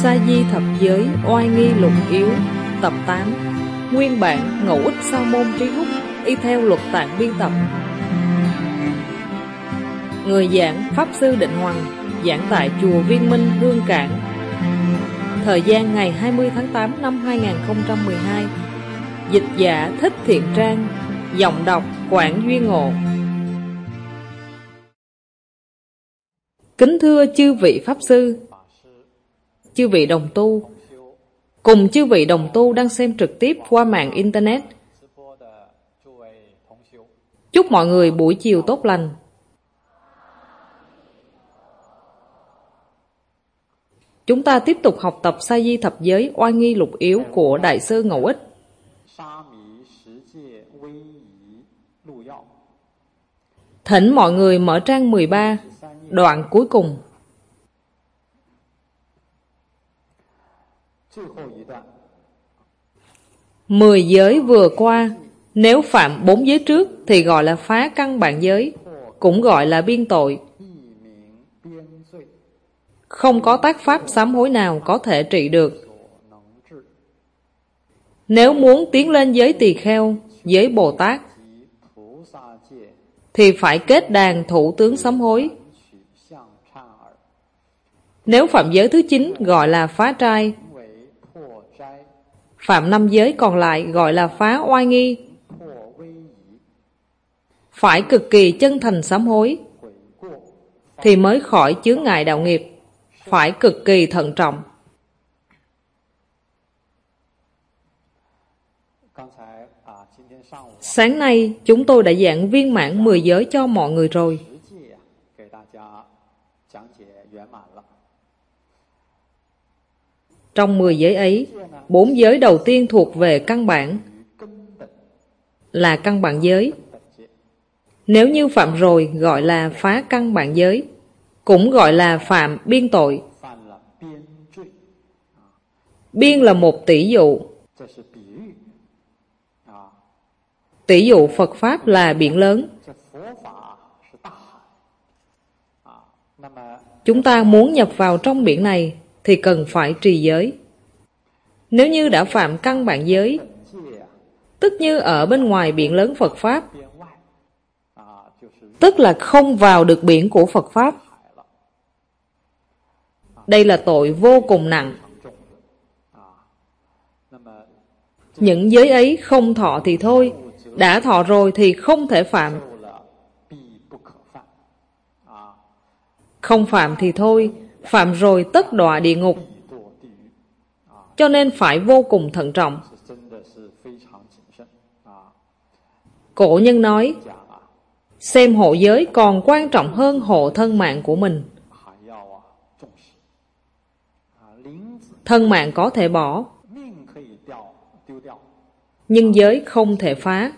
Sa Di Thập Giới Oai Nghi Lục Yếu Tập 8. Nguyên bản Ngẫu Ích Sa Môn Trí Húc, y theo luật tạng biên tập. Người giảng Pháp Sư Định Hoằng, giảng tại Chùa Viên Minh, Hương Cảng. Thời gian ngày 20 tháng 8 năm 2012. Dịch giả Thích Thiện Trang. Giọng đọc Quảng Duy Ngộ. Kính thưa chư vị Pháp Sư, chư vị đồng tu, cùng chư vị đồng tu đang xem trực tiếp qua mạng Internet. Chúc mọi người buổi chiều tốt lành. Chúng ta tiếp tục học tập Sa Di Thập Giới Oai Nghi Lục Yếu của Đại sư Ngẫu Ích. Thỉnh mọi người mở trang 13, đoạn cuối cùng. Mười giới vừa qua, nếu phạm 4 giới trước thì gọi là phá căn bản giới, cũng gọi là biên tội. Không có tác pháp sám hối nào có thể trị được. Nếu muốn tiến lên giới tỳ kheo, giới Bồ Tát, thì phải kết đàn thủ tướng sám hối. Nếu phạm giới thứ 9 gọi là phá trai, phạm 5 giới còn lại gọi là phá oai nghi. Phải cực kỳ chân thành sám hối thì mới khỏi chướng ngại đạo nghiệp. Phải cực kỳ thận trọng. Sáng nay chúng tôi đã giảng viên mãn 10 giới cho mọi người rồi. Trong 10 giới ấy, 4 giới đầu tiên thuộc về căn bản, là căn bản giới. Nếu như phạm rồi gọi là phá căn bản giới, cũng gọi là phạm biên tội. Biên là một tỷ dụ. Tỷ dụ Phật Pháp là biển lớn. Chúng ta muốn nhập vào trong biển này thì cần phải trì giới. Nếu như đã phạm căn bản giới, tức như ở bên ngoài biển lớn Phật Pháp, tức là không vào được biển của Phật Pháp. Đây là tội vô cùng nặng. Những giới ấy không thọ thì thôi, đã thọ rồi thì không thể phạm. Không phạm thì thôi, phạm rồi tất đọa địa ngục. Cho nên phải vô cùng thận trọng. Cổ nhân nói, xem hộ giới còn quan trọng hơn hộ thân mạng của mình. Thân mạng có thể bỏ, nhưng giới không thể phá.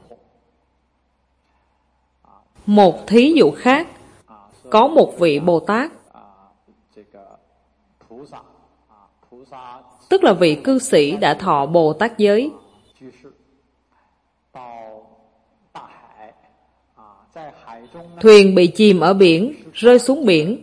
Một thí dụ khác, có một vị Bồ Tát, tức là vị cư sĩ đã thọ Bồ Tát giới. Thuyền bị chìm ở biển, rơi xuống biển.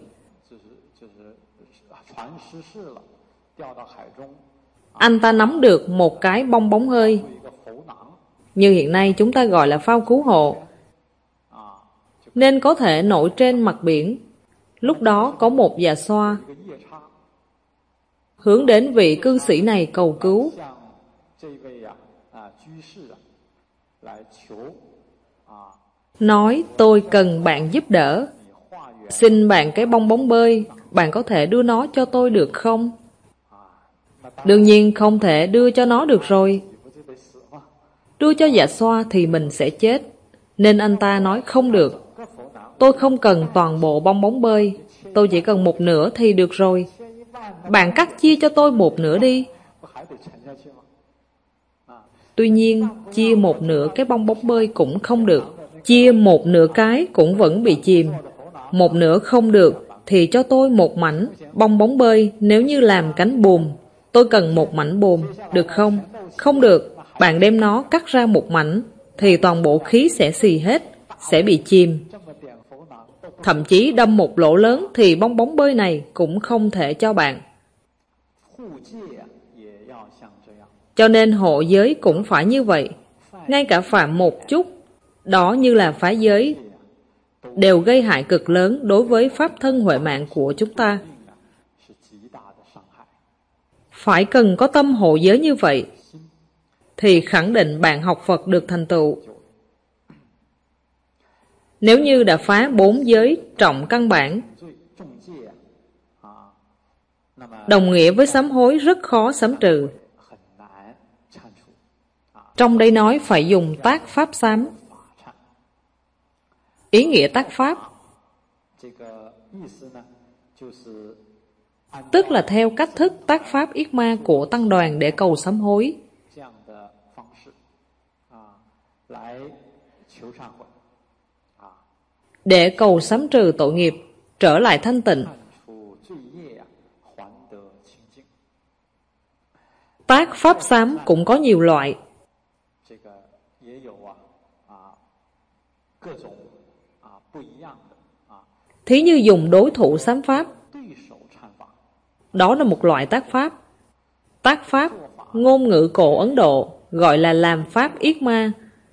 Anh ta nắm được một cái bong bóng hơi, như hiện nay chúng ta gọi là phao cứu hộ, nên có thể nổi trên mặt biển. Lúc đó có một già xoa hướng đến vị cư sĩ này cầu cứu. Nói tôi cần bạn giúp đỡ, xin bạn cái bong bóng bơi, bạn có thể đưa nó cho tôi được không? Đương nhiên không thể đưa cho nó được rồi. Đưa cho già xoa thì mình sẽ chết, nên anh ta nói không được. Tôi không cần toàn bộ bong bóng bơi, tôi chỉ cần một nửa thì được rồi. Bạn cắt chia cho tôi một nửa đi. Tuy nhiên, chia một nửa cái bong bóng bơi cũng không được. Chia một nửa cái cũng vẫn bị chìm. Một nửa không được thì cho tôi một mảnh bong bóng bơi. Nếu như làm cánh buồm, tôi cần một mảnh buồm, được không? Không được, bạn đem nó cắt ra một mảnh thì toàn bộ khí sẽ xì hết, sẽ bị chìm. Thậm chí đâm một lỗ lớn thì bong bóng bơi này cũng không thể cho bạn. Cho nên hộ giới cũng phải như vậy. Ngay cả phạm một chút, đó như là phá giới, đều gây hại cực lớn đối với pháp thân huệ mạng của chúng ta. Phải cần có tâm hộ giới như vậy, thì khẳng định bạn học Phật được thành tựu. Nếu như đã phá 4 giới trọng căn bản, đồng nghĩa với sám hối rất khó sám trừ. Trong đây nói phải dùng tác pháp sám. Ý nghĩa tác pháp tức là theo cách thức tác pháp yết ma của tăng đoàn để cầu sám hối. Để cầu sám trừ tội nghiệp, trở lại thanh tịnh. Tác pháp sám cũng có nhiều loại. Thí như dùng đối thủ sám pháp, đó là một loại tác pháp. Tác pháp, ngôn ngữ cổ Ấn Độ, gọi là làm pháp yết ma.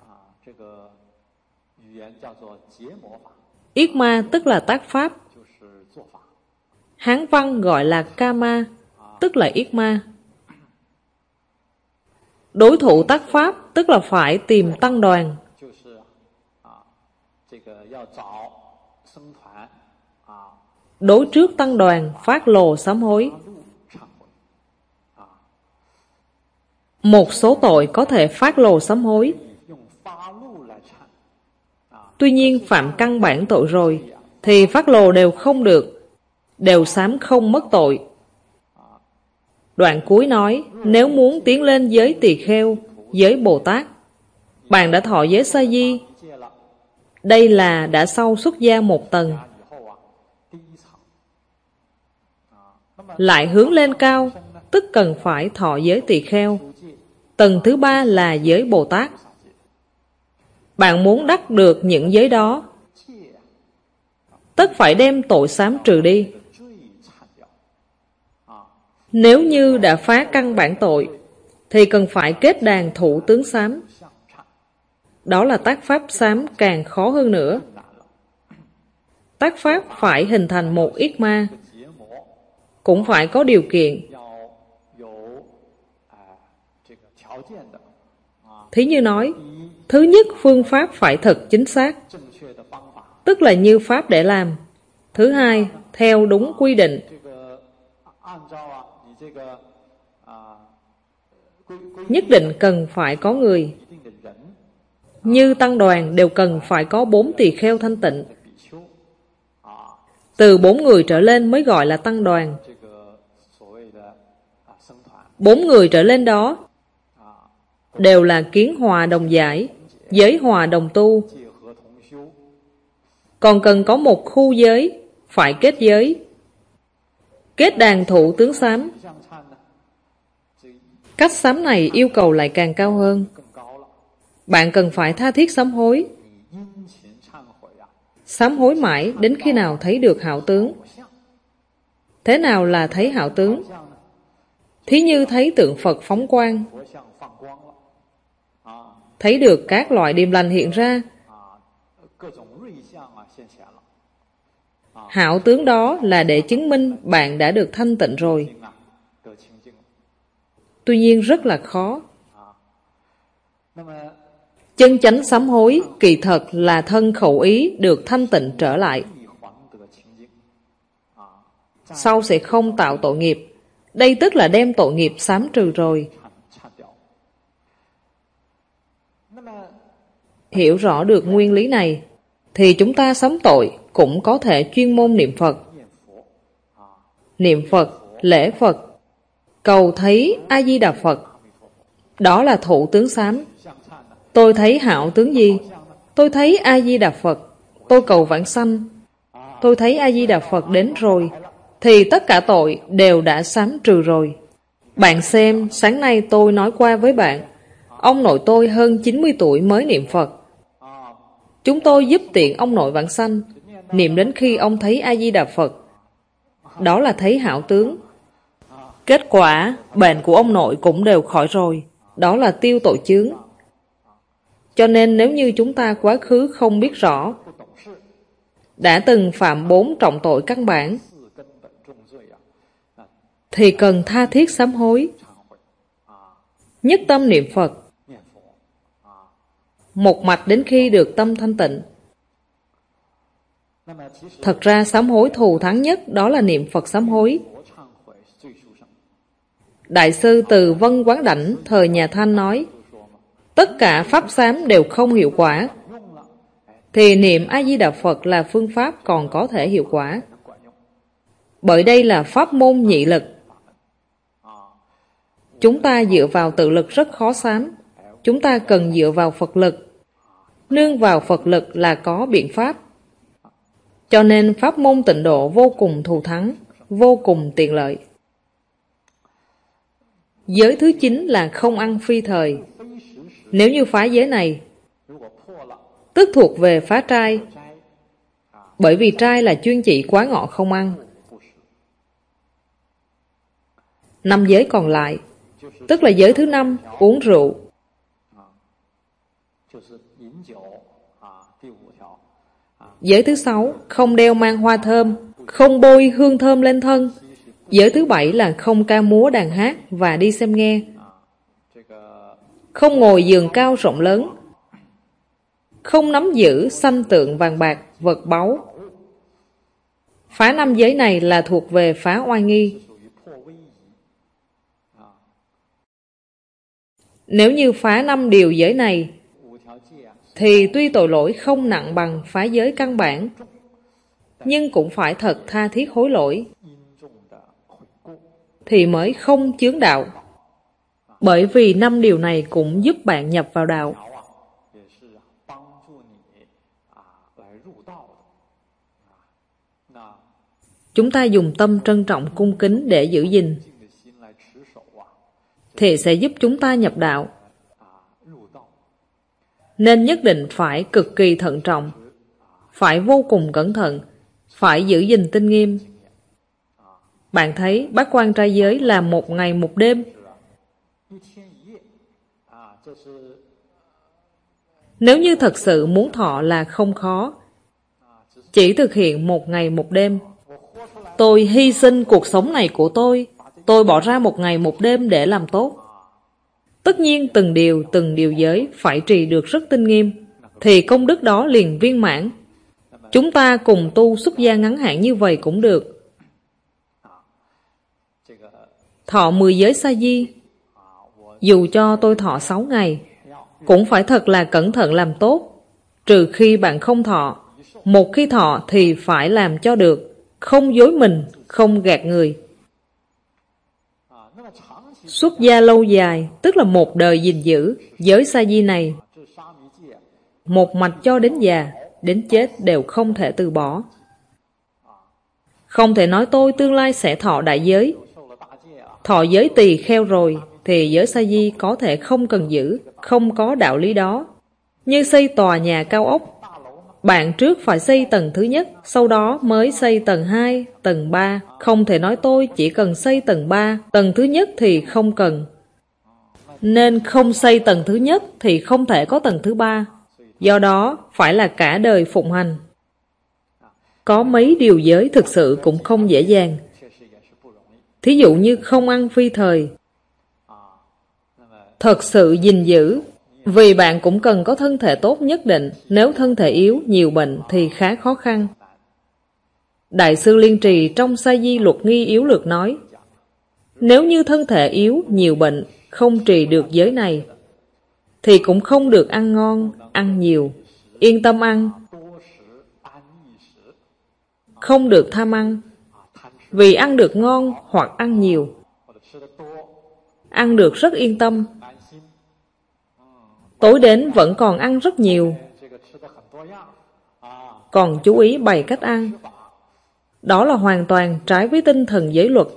Yết ma tức là tác pháp. Hán văn gọi là kama, tức là yết ma. Đối thủ tác pháp tức là phải tìm tăng đoàn. Đối trước tăng đoàn phát lồ sám hối. Một số tội có thể phát lồ sám hối. Tuy nhiên phạm căn bản tội rồi thì phát lồ đều không được, đều sám không mất tội. Đoạn cuối nói, nếu muốn tiến lên giới tỳ kheo, giới Bồ Tát, bạn đã thọ giới sa di. Đây là đã sau xuất gia một tầng. Lại hướng lên cao, tức cần phải thọ giới tỳ kheo. Tầng thứ 3 là giới Bồ Tát. Bạn muốn đắc được những giới đó, tất phải đem tội sám trừ đi. Nếu như đã phá căn bản tội, thì cần phải kết đàn thủ tướng sám. Đó là tác pháp sám càng khó hơn nữa. Tác pháp phải hình thành một yết ma, cũng phải có điều kiện. Thí như nói, thứ nhất phương pháp phải thật chính xác, tức là như pháp để làm. Thứ hai, theo đúng quy định. Nhất định cần phải có người. Như tăng đoàn đều cần phải có 4 tỳ kheo thanh tịnh. Từ 4 người trở lên mới gọi là tăng đoàn. 4 người trở lên đó đều là kiến hòa đồng giải, giới hòa đồng tu. Còn cần có một khu giới, phải kết giới. Kết đàn thủ tướng sám. Cách sám này yêu cầu lại càng cao hơn. Bạn cần phải tha thiết sám hối. Sám hối mãi đến khi nào thấy được hảo tướng. Thế nào là thấy hảo tướng? Thí như thấy tượng Phật phóng quang, thấy được các loại điềm lành hiện ra. Hảo tướng đó là để chứng minh bạn đã được thanh tịnh rồi. Tuy nhiên rất là khó. Chân chánh sám hối kỳ thật là thân khẩu ý được thanh tịnh trở lại. Sau sẽ không tạo tội nghiệp. Đây tức là đem tội nghiệp sám trừ rồi. Hiểu rõ được nguyên lý này, thì chúng ta sám tội cũng có thể chuyên môn niệm Phật. Niệm Phật, lễ Phật, cầu thấy A-di-đà Phật. Đó là thụ tướng sám. Tôi thấy hảo tướng gì? Tôi thấy A-di-đà Phật. Tôi cầu vãng sanh. Tôi thấy A-di-đà Phật đến rồi, thì tất cả tội đều đã sám trừ rồi. Bạn xem, sáng nay tôi nói qua với bạn, ông nội tôi hơn 90 tuổi mới niệm Phật. Chúng tôi giúp tiện ông nội vãng sanh, niệm đến khi ông thấy A-di-đà Phật. Đó là thấy hảo tướng. Kết quả, bệnh của ông nội cũng đều khỏi rồi. Đó là tiêu tội chướng. Cho nên nếu như chúng ta quá khứ không biết rõ, đã từng phạm 4 trọng tội căn bản, thì cần tha thiết sám hối, nhất tâm niệm Phật, một mạch đến khi được tâm thanh tịnh. Thật ra sám hối thù thắng nhất đó là niệm Phật sám hối. Đại sư Từ Vân Quán Đảnh thời nhà Thanh nói, tất cả pháp sám đều không hiệu quả, thì niệm A-di-đà Phật là phương pháp còn có thể hiệu quả. Bởi đây là pháp môn nhị lực. Chúng ta dựa vào tự lực rất khó sám. Chúng ta cần dựa vào Phật lực. Nương vào Phật lực là có biện pháp. Cho nên pháp môn tịnh độ vô cùng thù thắng, vô cùng tiện lợi. Giới thứ 9 là không ăn phi thời. Nếu như phá giới này, tức thuộc về phá trai. Bởi vì trai là chuyên chỉ quá ngọ không ăn. 5 giới còn lại, tức là giới thứ 5, uống rượu. Giới thứ 6, không đeo mang hoa thơm, không bôi hương thơm lên thân. Giới thứ 7 là không ca múa đàn hát và đi xem nghe. Không ngồi giường cao rộng lớn. Không nắm giữ sanh tượng vàng bạc, vật báu. Phá 5 giới này là thuộc về phá oai nghi. Nếu như phá 5 điều giới này, thì tuy tội lỗi không nặng bằng phá giới căn bản, nhưng cũng phải thật tha thiết hối lỗi, thì mới không chướng đạo. Bởi vì 5 điều này cũng giúp bạn nhập vào đạo. Chúng ta dùng tâm trân trọng cung kính để giữ gìn, thì sẽ giúp chúng ta nhập đạo. Nên nhất định phải cực kỳ thận trọng, phải vô cùng cẩn thận, phải giữ gìn tinh nghiêm. Bạn thấy bát quan trai giới là 1 ngày 1 đêm. Nếu như thật sự muốn thọ là không khó, chỉ thực hiện 1 ngày 1 đêm. Tôi hy sinh cuộc sống này của tôi bỏ ra 1 ngày 1 đêm để làm tốt. Tất nhiên từng điều giới phải trì được rất tinh nghiêm, thì công đức đó liền viên mãn. Chúng ta cùng tu xuất gia ngắn hạn như vậy cũng được. Thọ 10 giới sa di, dù cho tôi thọ 6 ngày, cũng phải thật là cẩn thận làm tốt. Trừ khi bạn không thọ, một khi thọ thì phải làm cho được, không dối mình, không gạt người. Xuất gia lâu dài, tức là 1 đời gìn giữ giới sa di này, một mạch cho đến già, đến chết đều không thể từ bỏ. Không thể nói tôi tương lai sẽ thọ đại giới. Thọ giới tỳ kheo rồi, thì giới sa di có thể không cần giữ, không có đạo lý đó. Như xây tòa nhà cao ốc, bạn trước phải xây tầng thứ nhất, sau đó mới xây tầng 2, tầng 3. Không thể nói tôi chỉ cần xây tầng 3, tầng thứ nhất thì không cần. Nên không xây tầng thứ nhất thì không thể có tầng thứ 3. Do đó, phải là cả đời phụng hành. Có mấy điều giới thực sự cũng không dễ dàng. Thí dụ như không ăn phi thời. Thật sự gìn giữ, vì bạn cũng cần có thân thể tốt nhất định. Nếu thân thể yếu, nhiều bệnh thì khá khó khăn. Đại sư Liên Trì trong Sa Di Luật Nghi Yếu Lược nói, nếu như thân thể yếu, nhiều bệnh, không trì được giới này, thì cũng không được ăn ngon, ăn nhiều, yên tâm ăn. Không được tham ăn, vì ăn được ngon hoặc ăn nhiều, ăn được rất yên tâm. Tối đến vẫn còn ăn rất nhiều, còn chú ý bày cách ăn. Đó là hoàn toàn trái với tinh thần giới luật.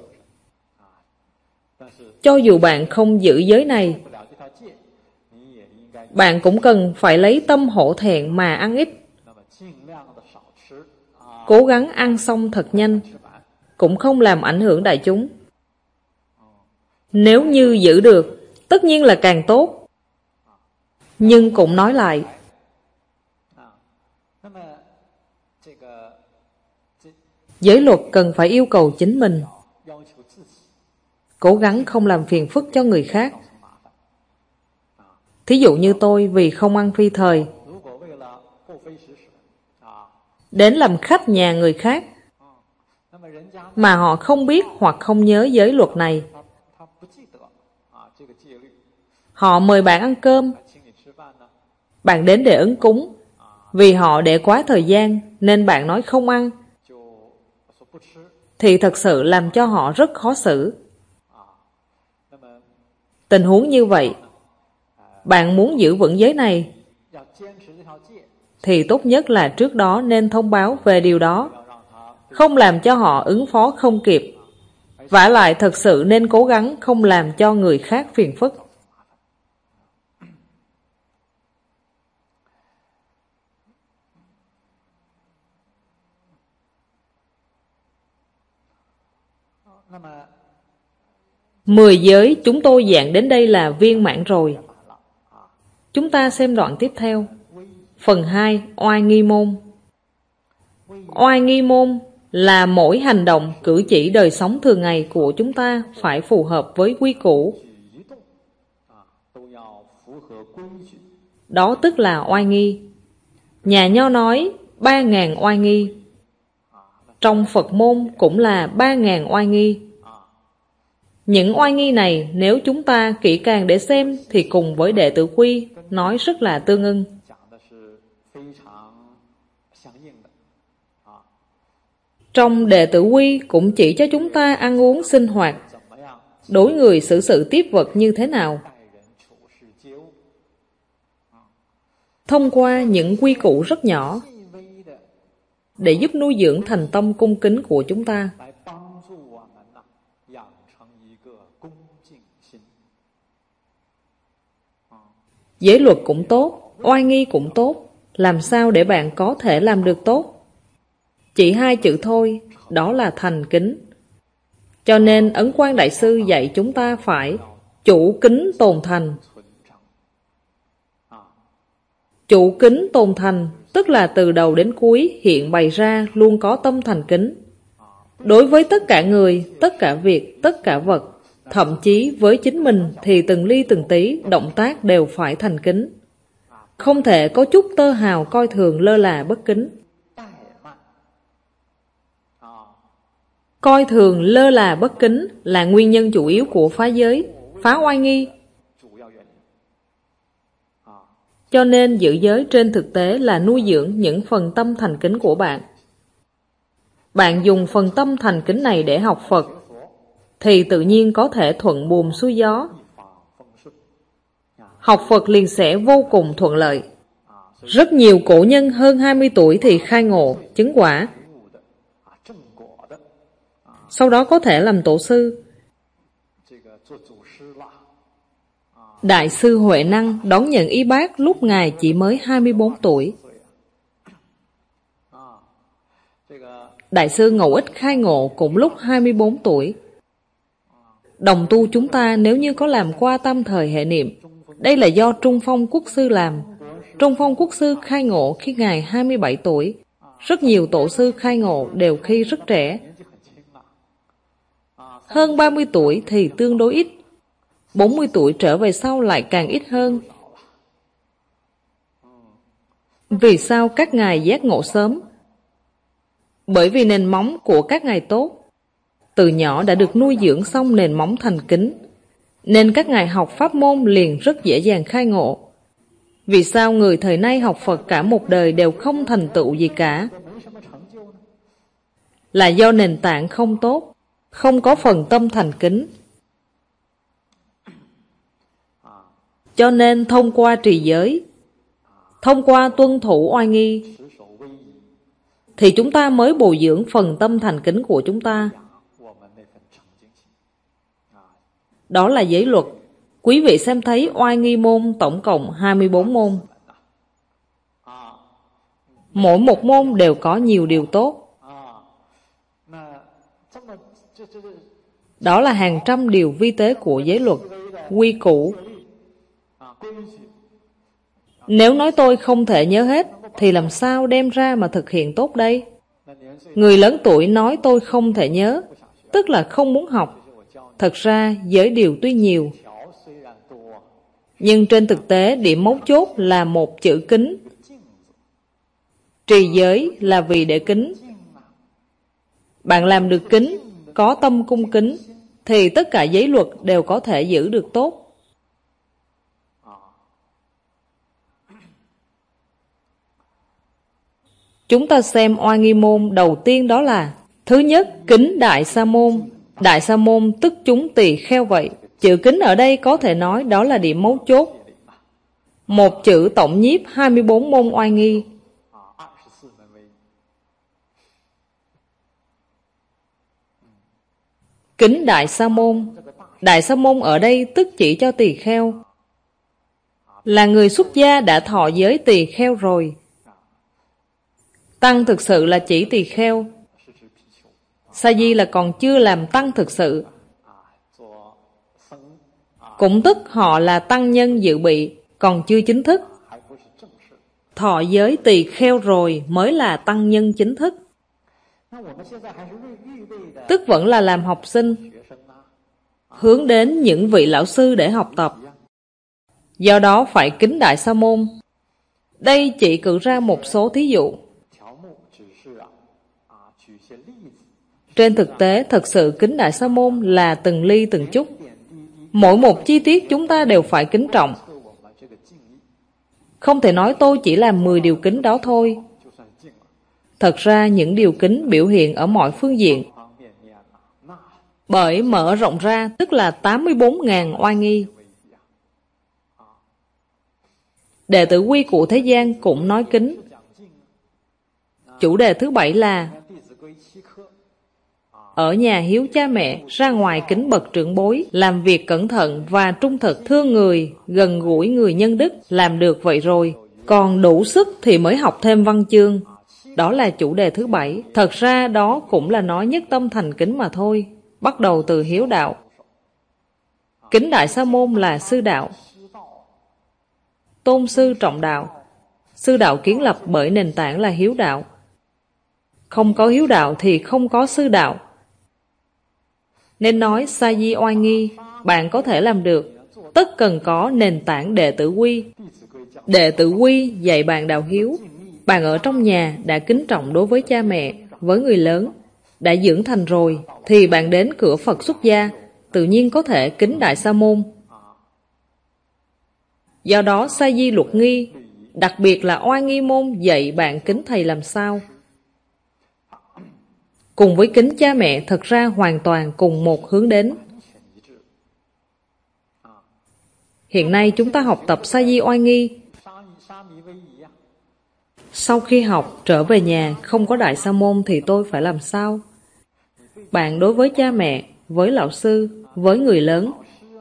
Cho dù bạn không giữ giới này, bạn cũng cần phải lấy tâm hổ thẹn mà ăn ít. Cố gắng ăn xong thật nhanh, cũng không làm ảnh hưởng đại chúng. Nếu như giữ được, tất nhiên là càng tốt. Nhưng cũng nói lại, giới luật cần phải yêu cầu chính mình, cố gắng không làm phiền phức cho người khác. Thí dụ như tôi vì không ăn phi thời, đến làm khách nhà người khác, mà họ không biết hoặc không nhớ giới luật này. Họ mời bạn ăn cơm, bạn đến để ứng cúng. Vì họ để quá thời gian nên bạn nói không ăn, thì thật sự làm cho họ rất khó xử. Tình huống như vậy, bạn muốn giữ vững giới này, thì tốt nhất là trước đó nên thông báo về điều đó, không làm cho họ ứng phó không kịp. Vả lại thật sự nên cố gắng không làm cho người khác phiền phức. Mười giới chúng tôi giảng đến đây là viên mãn rồi. Chúng ta xem đoạn tiếp theo. Phần 2, oai nghi môn. Oai nghi môn là mỗi hành động, cử chỉ đời sống thường ngày của chúng ta phải phù hợp với quy củ. Đó tức là oai nghi. Nhà Nho nói 3.000 oai nghi. Trong Phật môn cũng là 3.000 oai nghi. Những oai nghi này nếu chúng ta kỹ càng để xem thì cùng với đệ tử quy nói rất là tương ưng. Trong đệ tử quy cũng chỉ cho chúng ta ăn uống sinh hoạt, đối người xử sự tiếp vật như thế nào. Thông qua những quy củ rất nhỏ để giúp nuôi dưỡng thành tâm cung kính của chúng ta. Giới luật cũng tốt, oai nghi cũng tốt. Làm sao để bạn có thể làm được tốt? Chỉ 2 chữ thôi, đó là thành kính. Cho nên Ấn Quang Đại Sư dạy chúng ta phải chủ kính tồn thành. Chủ kính tồn thành tức là từ đầu đến cuối hiện bày ra luôn có tâm thành kính. Đối với tất cả người, tất cả việc, tất cả vật, thậm chí với chính mình thì từng ly từng tí động tác đều phải thành kính. Không thể có chút tơ hào coi thường lơ là bất kính. Coi thường lơ là bất kính là nguyên nhân chủ yếu của phá giới, phá oai nghi. Cho nên giữ giới trên thực tế là nuôi dưỡng những phần tâm thành kính của bạn. Bạn dùng phần tâm thành kính này để học Phật, thì tự nhiên có thể thuận buồm xuôi gió. Học Phật liền sẽ vô cùng thuận lợi. Rất nhiều cổ nhân hơn 20 tuổi thì khai ngộ, chứng quả. Sau đó có thể làm tổ sư. Đại sư Huệ Năng đón nhận y bác lúc Ngài chỉ mới 24 tuổi. Đại sư Ngẫu Ích khai ngộ cũng lúc 24 tuổi. Đồng tu chúng ta nếu như có làm qua tam thời hệ niệm, đây là do Trung Phong Quốc sư làm. Trung Phong Quốc sư khai ngộ khi Ngài 27 tuổi. Rất nhiều tổ sư khai ngộ đều khi rất trẻ. Hơn 30 tuổi thì tương đối ít. 40 tuổi trở về sau lại càng ít hơn. Vì sao các ngài giác ngộ sớm? Bởi vì nền móng của các ngài tốt. Từ nhỏ đã được nuôi dưỡng xong nền móng thành kính, nên các ngài học pháp môn liền rất dễ dàng khai ngộ. Vì sao người thời nay học Phật cả một đời đều không thành tựu gì cả? Là do nền tảng không tốt, không có phần tâm thành kính. Cho nên thông qua trì giới, thông qua tuân thủ oai nghi, thì chúng ta mới bồi dưỡng phần tâm thành kính của chúng ta. Đó là giới luật. Quý vị xem thấy oai nghi môn tổng cộng 24 môn. Mỗi một môn đều có nhiều điều tốt. Đó là hàng trăm điều vi tế của giới luật, quy củ. Nếu nói tôi không thể nhớ hết, thì làm sao đem ra mà thực hiện tốt đây? Người lớn tuổi nói tôi không thể nhớ, tức là không muốn học. Thật ra giới điều tuy nhiều, nhưng trên thực tế điểm mấu chốt là một chữ kính. Trì giới là vì để kính. Bạn làm được kính, có tâm cung kính, thì tất cả giới luật đều có thể giữ được tốt. Chúng ta xem oai nghi môn đầu tiên, đó là: thứ nhất, kính Đại Sa Môn. Đại Sa Môn tức chúng tỳ kheo vậy. Chữ kính ở đây có thể nói đó là điểm mấu chốt. Một chữ tổng nhiếp 24 môn oai nghi. Kính Đại Sa Môn. Đại Sa Môn ở đây tức chỉ cho tỳ kheo. Là người xuất gia đã thọ giới tỳ kheo rồi. Tăng thực sự là chỉ tỳ kheo. Sa di là còn chưa làm tăng thực sự. Cũng tức họ là tăng nhân dự bị, còn chưa chính thức. Thọ giới tỳ kheo rồi mới là tăng nhân chính thức. Tức vẫn là làm học sinh, hướng đến những vị lão sư để học tập. Do đó phải kính Đại Sa Môn. Đây chỉ cử ra một số thí dụ. Trên thực tế, thật sự kính Đại Sa Môn là từng ly từng chút. Mỗi một chi tiết chúng ta đều phải kính trọng. Không thể nói tôi chỉ làm 10 điều kính đó thôi. Thật ra những điều kính biểu hiện ở mọi phương diện. Bởi mở rộng ra tức là 84.000 oai nghi. Đệ tử quy của thế gian cũng nói kính. Chủ đề thứ 7 là: ở nhà hiếu cha mẹ, ra ngoài kính bậc trưởng bối, làm việc cẩn thận và trung thực, thương người, gần gũi người nhân đức. Làm được vậy rồi, còn đủ sức thì mới học thêm văn chương. Đó là chủ đề thứ 7. Thật ra đó cũng là nói nhất tâm thành kính mà thôi. Bắt đầu từ hiếu đạo. Kính Đại Sa Môn là sư đạo. Tôn sư trọng đạo. Sư đạo kiến lập bởi nền tảng là hiếu đạo. Không có hiếu đạo thì không có sư đạo. Nên nói sa di oai nghi, bạn có thể làm được, tất cần có nền tảng đệ tử quy. Đệ tử quy dạy bạn đạo hiếu. Bạn ở trong nhà đã kính trọng đối với cha mẹ, với người lớn, đã dưỡng thành rồi, thì bạn đến cửa Phật xuất gia, tự nhiên có thể kính Đại Sa Môn. Do đó sa di luật nghi, đặc biệt là oai nghi môn dạy bạn kính thầy làm sao. Cùng với kính cha mẹ thật ra hoàn toàn cùng một hướng đến. Hiện nay chúng ta học tập sa di oai nghi. Sau khi học trở về nhà không có Đại Sa Môn thì tôi phải làm sao? Bạn đối với cha mẹ, với lão sư, với người lớn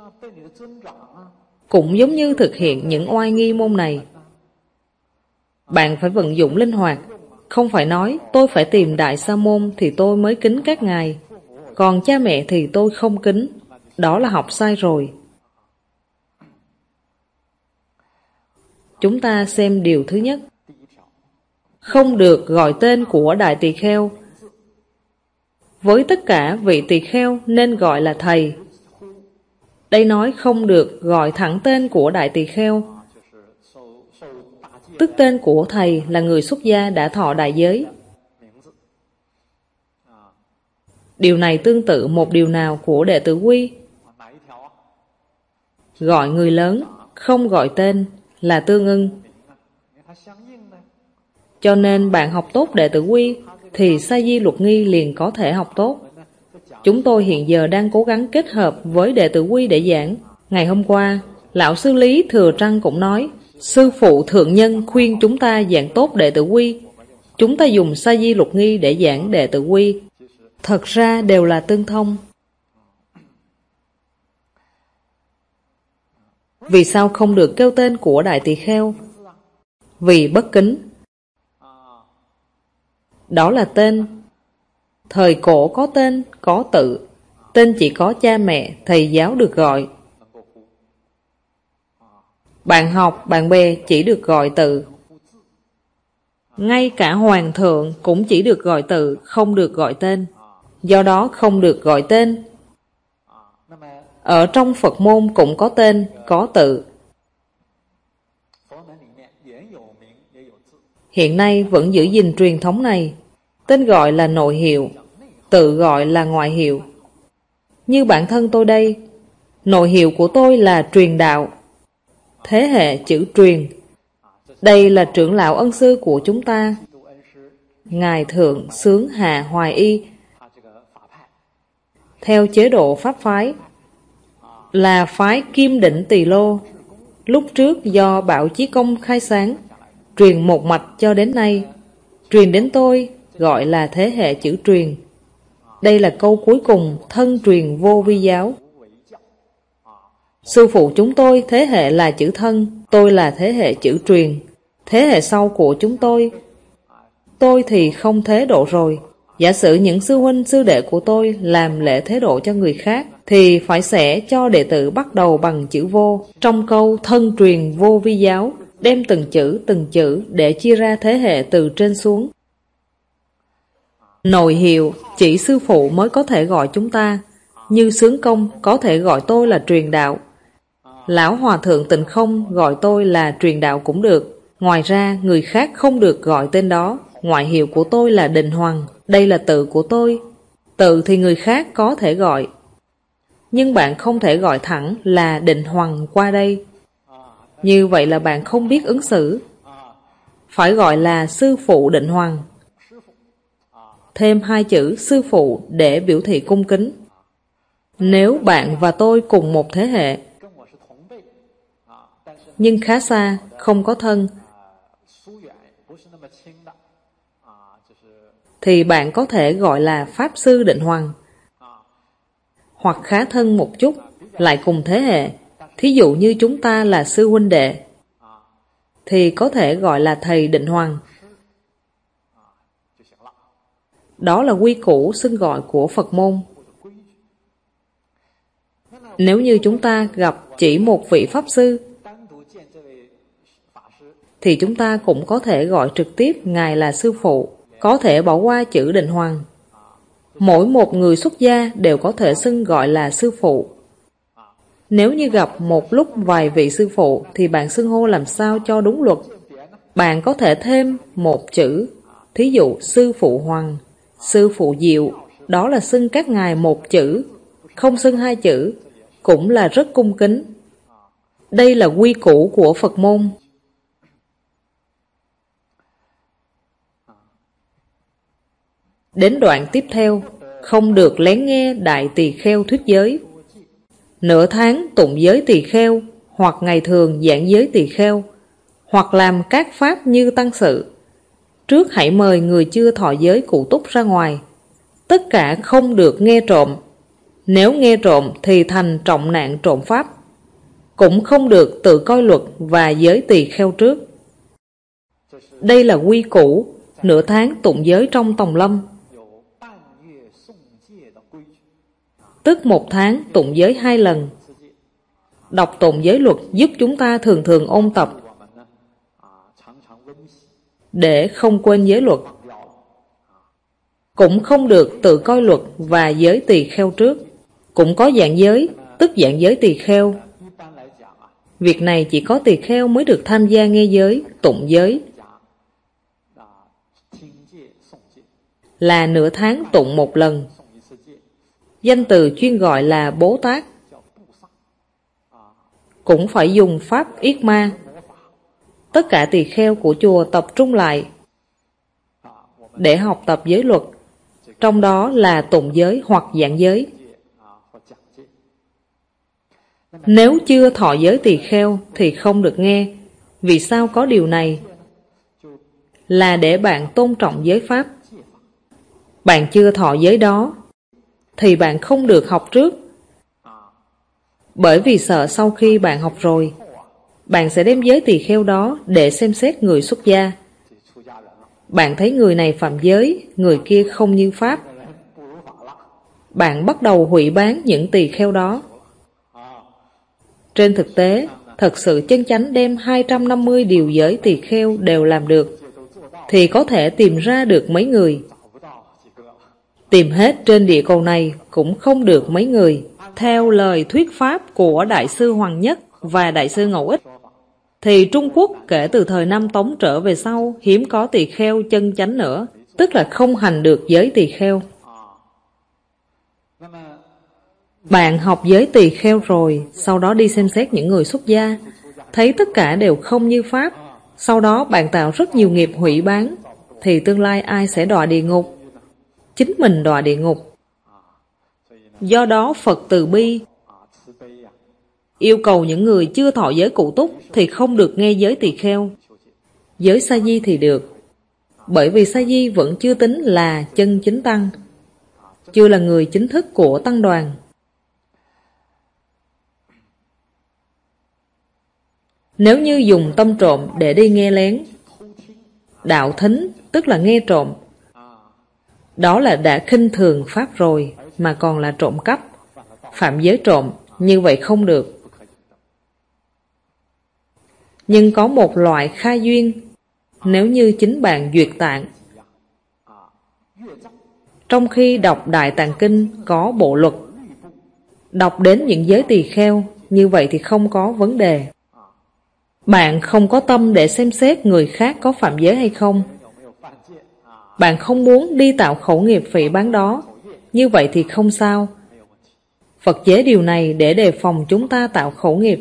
cũng giống như thực hiện những oai nghi môn này. Bạn phải vận dụng linh hoạt. Không phải nói tôi phải tìm Đại Sa Môn thì tôi mới kính các ngài, còn cha mẹ thì tôi không kính. Đó là học sai rồi. Chúng ta xem điều thứ nhất. Không được gọi tên của Đại Tỳ Kheo. Với tất cả vị tỳ kheo nên gọi là thầy. Đây nói không được gọi thẳng tên của Đại Tỳ Kheo. Tức tên của thầy là người xuất gia đã thọ đại giới. Điều này tương tự một điều nào của đệ tử quy. Gọi người lớn, không gọi tên là tương ưng. Cho nên bạn học tốt đệ tử quy thì sa di luật nghi liền có thể học tốt. Chúng tôi hiện giờ đang cố gắng kết hợp với đệ tử quy để giảng. Ngày hôm qua, lão sư Lý Thừa Trăng cũng nói, sư phụ thượng nhân khuyên chúng ta giảng tốt đệ tử quy. Chúng ta dùng sa di luật nghi để giảng đệ tử quy. Thật ra đều là tương thông. Vì sao không được kêu tên của Đại Tỳ Kheo? Vì bất kính. Đó là tên. Thời cổ có tên, có tự. tên chỉ có cha mẹ, thầy giáo được gọi. Bạn học, bạn bè chỉ được gọi tự. Ngay cả hoàng thượng cũng chỉ được gọi tự, không được gọi tên. Do đó không được gọi tên. Ở trong Phật môn cũng có tên, có tự. Hiện nay vẫn giữ gìn truyền thống này. Tên gọi là nội hiệu, tự gọi là ngoại hiệu. Như bản thân tôi đây, nội hiệu của tôi là truyền đạo, thế hệ chữ truyền. Đây là trưởng lão ân sư của chúng ta, Ngài Thượng Xướng Hà Hoài Y. Theo chế độ Pháp phái, là phái Kim Đỉnh Tỳ Lô. Lúc trước do Bảo Chí Công khai sáng, truyền một mạch cho đến nay. Truyền đến tôi gọi là thế hệ chữ truyền. Đây là câu cuối cùng, thân truyền vô vi giáo. Sư phụ chúng tôi thế hệ là chữ thân, tôi là thế hệ chữ truyền. Thế hệ sau của chúng tôi thì không thế độ rồi. Giả sử những sư huynh sư đệ của tôi làm lễ thế độ cho người khác, thì phải sẽ cho đệ tử bắt đầu bằng chữ vô. Trong câu thân truyền vô vi giáo, đem từng chữ để chia ra thế hệ từ trên xuống. Nội hiệu chỉ sư phụ mới có thể gọi chúng ta. Như Xướng Công có thể gọi tôi là truyền đạo. Lão Hòa Thượng Tịnh Không gọi tôi là truyền đạo cũng được. Ngoài ra người khác không được gọi tên đó. Ngoại hiệu của tôi là Định Hoằng. Đây là tự của tôi. Tự thì người khác có thể gọi, nhưng bạn không thể gọi thẳng là Định Hoằng qua đây. Như vậy là bạn không biết ứng xử. Phải gọi là sư phụ Định Hoằng, thêm hai chữ sư phụ để biểu thị cung kính. Nếu bạn và tôi cùng một thế hệ, nhưng khá xa, không có thân, thì bạn có thể gọi là Pháp Sư Định Hoằng. Hoặc khá thân một chút, lại cùng thế hệ. Thí dụ như chúng ta là sư huynh đệ, thì có thể gọi là Thầy Định Hoằng. Đó là quy củ xưng gọi của Phật môn. Nếu như chúng ta gặp chỉ một vị Pháp Sư, thì chúng ta cũng có thể gọi trực tiếp Ngài là Sư Phụ, có thể bỏ qua chữ Định Hoằng. Mỗi một người xuất gia đều có thể xưng gọi là Sư Phụ. Nếu như gặp một lúc vài vị Sư Phụ, thì bạn xưng hô làm sao cho đúng luật. Bạn có thể thêm một chữ, thí dụ Sư Phụ Hoằng, Sư Phụ Diệu, đó là xưng các ngài một chữ, không xưng hai chữ, cũng là rất cung kính. Đây là quy củ của Phật môn. Đến đoạn tiếp theo, không được lén nghe Đại Tỳ Kheo thuyết giới. Nửa tháng tụng giới tỳ kheo, hoặc ngày thường giảng giới tỳ kheo, hoặc làm các pháp như tăng sự. Trước hãy mời người chưa thọ giới cụ túc ra ngoài. Tất cả không được nghe trộm. Nếu nghe trộm thì thành trọng nạn trộm pháp. Cũng không được tự coi luật và giới tỳ kheo trước. Đây là quy củ nửa tháng tụng giới trong Tòng Lâm. Tức một tháng tụng giới 2 lần. Đọc tụng giới luật giúp chúng ta thường thường ôn tập, để không quên giới luật. Cũng không được tự coi luật và giới tỳ kheo trước. Cũng có dạng giới, tức dạng giới tỳ kheo. Việc này chỉ có tỳ kheo mới được tham gia nghe giới, tụng giới. Là nửa tháng tụng một lần. Danh từ chuyên gọi là Bố Tát. Cũng phải dùng pháp yết ma. Tất cả tỳ kheo của chùa tập trung lại để học tập giới luật, trong đó là tụng giới hoặc giảng giới. Nếu chưa thọ giới tỳ kheo thì không được nghe. Vì sao có điều này? Là để bạn tôn trọng giới pháp. Bạn chưa thọ giới đó thì bạn không được học trước. Bởi vì sợ sau khi bạn học rồi, bạn sẽ đem giới tỳ kheo đó để xem xét người xuất gia. Bạn thấy người này phạm giới, người kia không như pháp. bạn bắt đầu hủy bán những tỳ kheo đó. Trên thực tế, thật sự chân chánh đem 250 điều giới tỳ kheo đều làm được, thì có thể tìm ra được mấy người. Tìm hết trên địa cầu này cũng không được mấy người. Theo lời thuyết pháp của Đại sư Hoàng Nhất và Đại sư Ngẫu Ích, thì Trung Quốc kể từ thời năm Tống trở về sau hiếm có tỳ kheo chân chánh nữa, tức là không hành được giới tỳ kheo. Bạn học giới tỳ kheo rồi, sau đó đi xem xét những người xuất gia, thấy tất cả đều không như pháp, sau đó bạn tạo rất nhiều nghiệp hủy bán, thì tương lai ai sẽ đọa địa ngục? Chính mình đọa địa ngục. Do đó Phật từ bi yêu cầu những người chưa thọ giới cụ túc thì không được nghe giới tỳ kheo. Giới sa di thì được, bởi vì sa di vẫn chưa tính là chân chính tăng, chưa là người chính thức của tăng đoàn. Nếu như dùng tâm trộm để đi nghe lén, đạo thính tức là nghe trộm, đó là đã khinh thường pháp rồi, mà còn là trộm cắp, phạm giới trộm, như vậy không được. Nhưng có một loại khai duyên, nếu như chính bạn duyệt tạng, trong khi đọc Đại Tạng Kinh có bộ luật, đọc đến những giới tỳ kheo, như vậy thì không có vấn đề. Bạn không có tâm để xem xét người khác có phạm giới hay không. Bạn không muốn đi tạo khẩu nghiệp phỉ báng đó, như vậy thì không sao. Phật chế điều này để đề phòng chúng ta tạo khẩu nghiệp.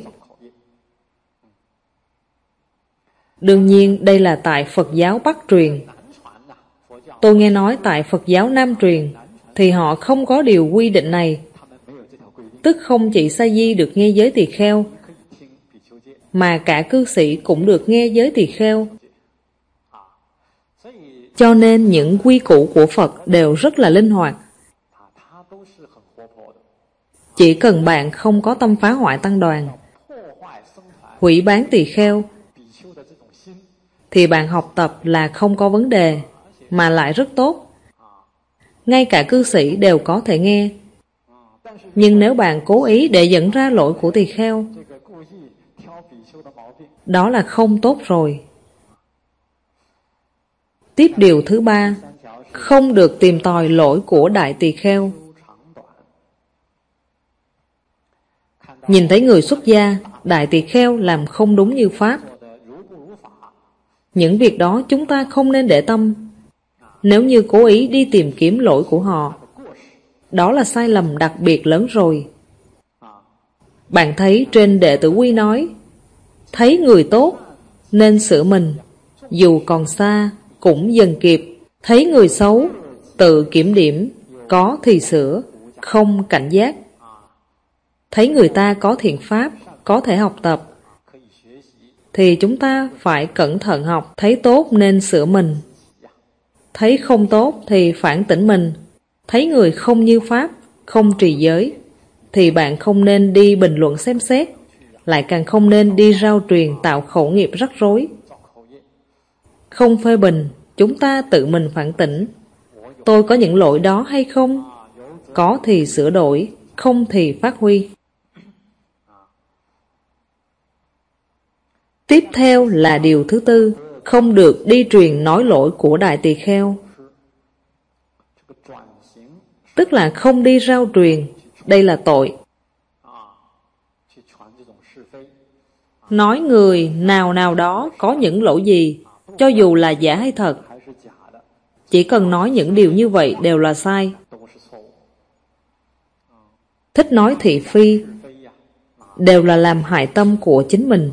Đương nhiên đây là tại Phật giáo Bắc truyền. Tôi nghe nói tại Phật giáo Nam truyền thì họ không có điều quy định này, tức không chỉ sa di được nghe giới tỳ kheo, mà cả cư sĩ cũng được nghe giới tỳ kheo. Cho nên những quy củ của Phật đều rất là linh hoạt. Chỉ cần bạn không có tâm phá hoại tăng đoàn, hủy bán tỳ kheo, thì bạn học tập là không có vấn đề, mà lại rất tốt. Ngay cả cư sĩ đều có thể nghe. Nhưng nếu bạn cố ý để dẫn ra lỗi của tỳ kheo, đó là không tốt rồi. Tiếp điều thứ 3, không được tìm tòi lỗi của đại tỳ kheo. Nhìn thấy người xuất gia, đại tỳ kheo làm không đúng như pháp, những việc đó chúng ta không nên để tâm. Nếu như cố ý đi tìm kiếm lỗi của họ, đó là sai lầm đặc biệt lớn rồi. Bạn thấy trên Đệ Tử Quy nói, thấy người tốt nên sửa mình, dù còn xa cũng dần kịp. Thấy người xấu, tự kiểm điểm, có thì sửa, không cảnh giác. Thấy người ta có thiện pháp, có thể học tập, thì chúng ta phải cẩn thận học. Thấy tốt nên sửa mình, thấy không tốt thì phản tỉnh mình. Thấy người không như pháp, không trì giới, thì bạn không nên đi bình luận xem xét, lại càng không nên đi rao truyền tạo khẩu nghiệp rắc rối. Không phê bình, chúng ta tự mình phản tỉnh. Tôi có những lỗi đó hay không? Có thì sửa đổi, không thì phát huy. Tiếp theo là điều thứ 4, không được đi truyền nói lỗi của đại tỳ kheo. Tức là không đi rao truyền, đây là tội. Nói người nào nào đó có những lỗi gì, cho dù là giả hay thật, chỉ cần nói những điều như vậy đều là sai. Thích nói thị phi, đều là làm hại tâm của chính mình.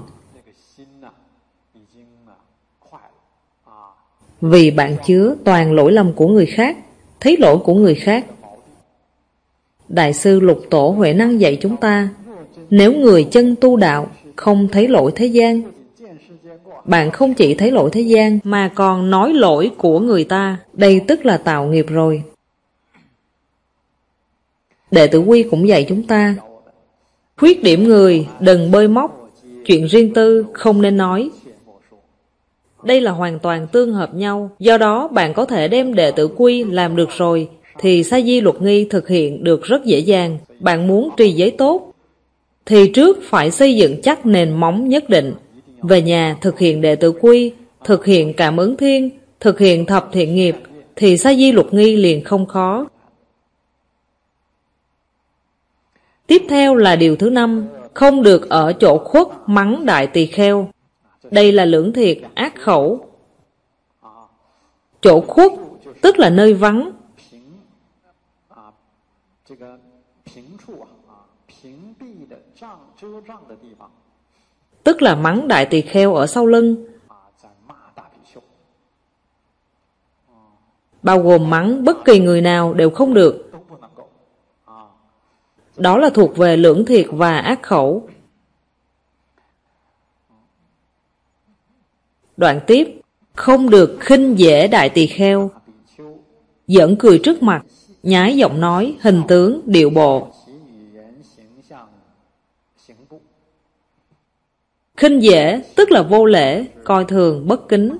Vì bạn chứa toàn lỗi lầm của người khác, thấy lỗi của người khác. Đại sư Lục Tổ Huệ Năng dạy chúng ta, nếu người chân tu đạo không thấy lỗi thế gian, bạn không chỉ thấy lỗi thế gian mà còn nói lỗi của người ta, đây tức là tạo nghiệp rồi. Đệ Tử Quy cũng dạy chúng ta, khuyết điểm người đừng bơi móc, chuyện riêng tư không nên nói. Đây là hoàn toàn tương hợp nhau. Do đó bạn có thể đem Đệ Tử Quy làm được rồi, thì sa di luật nghi thực hiện được rất dễ dàng. Bạn muốn trì giới tốt thì trước phải xây dựng chắc nền móng nhất định. Về nhà thực hiện đệ tử quy, thực hiện cảm ứng thiên, thực hiện thập thiện nghiệp, thì sa di luật nghi liền không khó. Tiếp theo là điều thứ 5, không được ở chỗ khuất mắng đại tỳ kheo. Đây là lưỡng thiệt ác khẩu. Chỗ khuất tức là nơi vắng. Tức là mắng đại tỳ kheo ở sau lưng, bao gồm mắng bất kỳ người nào đều không được. Đó là thuộc về lưỡng thiệt và ác khẩu. Đoạn tiếp, không được khinh dễ đại tỳ kheo, giỡn cười trước mặt, nhái giọng nói, hình tướng, điệu bộ. Khinh dễ tức là vô lễ, coi thường, bất kính.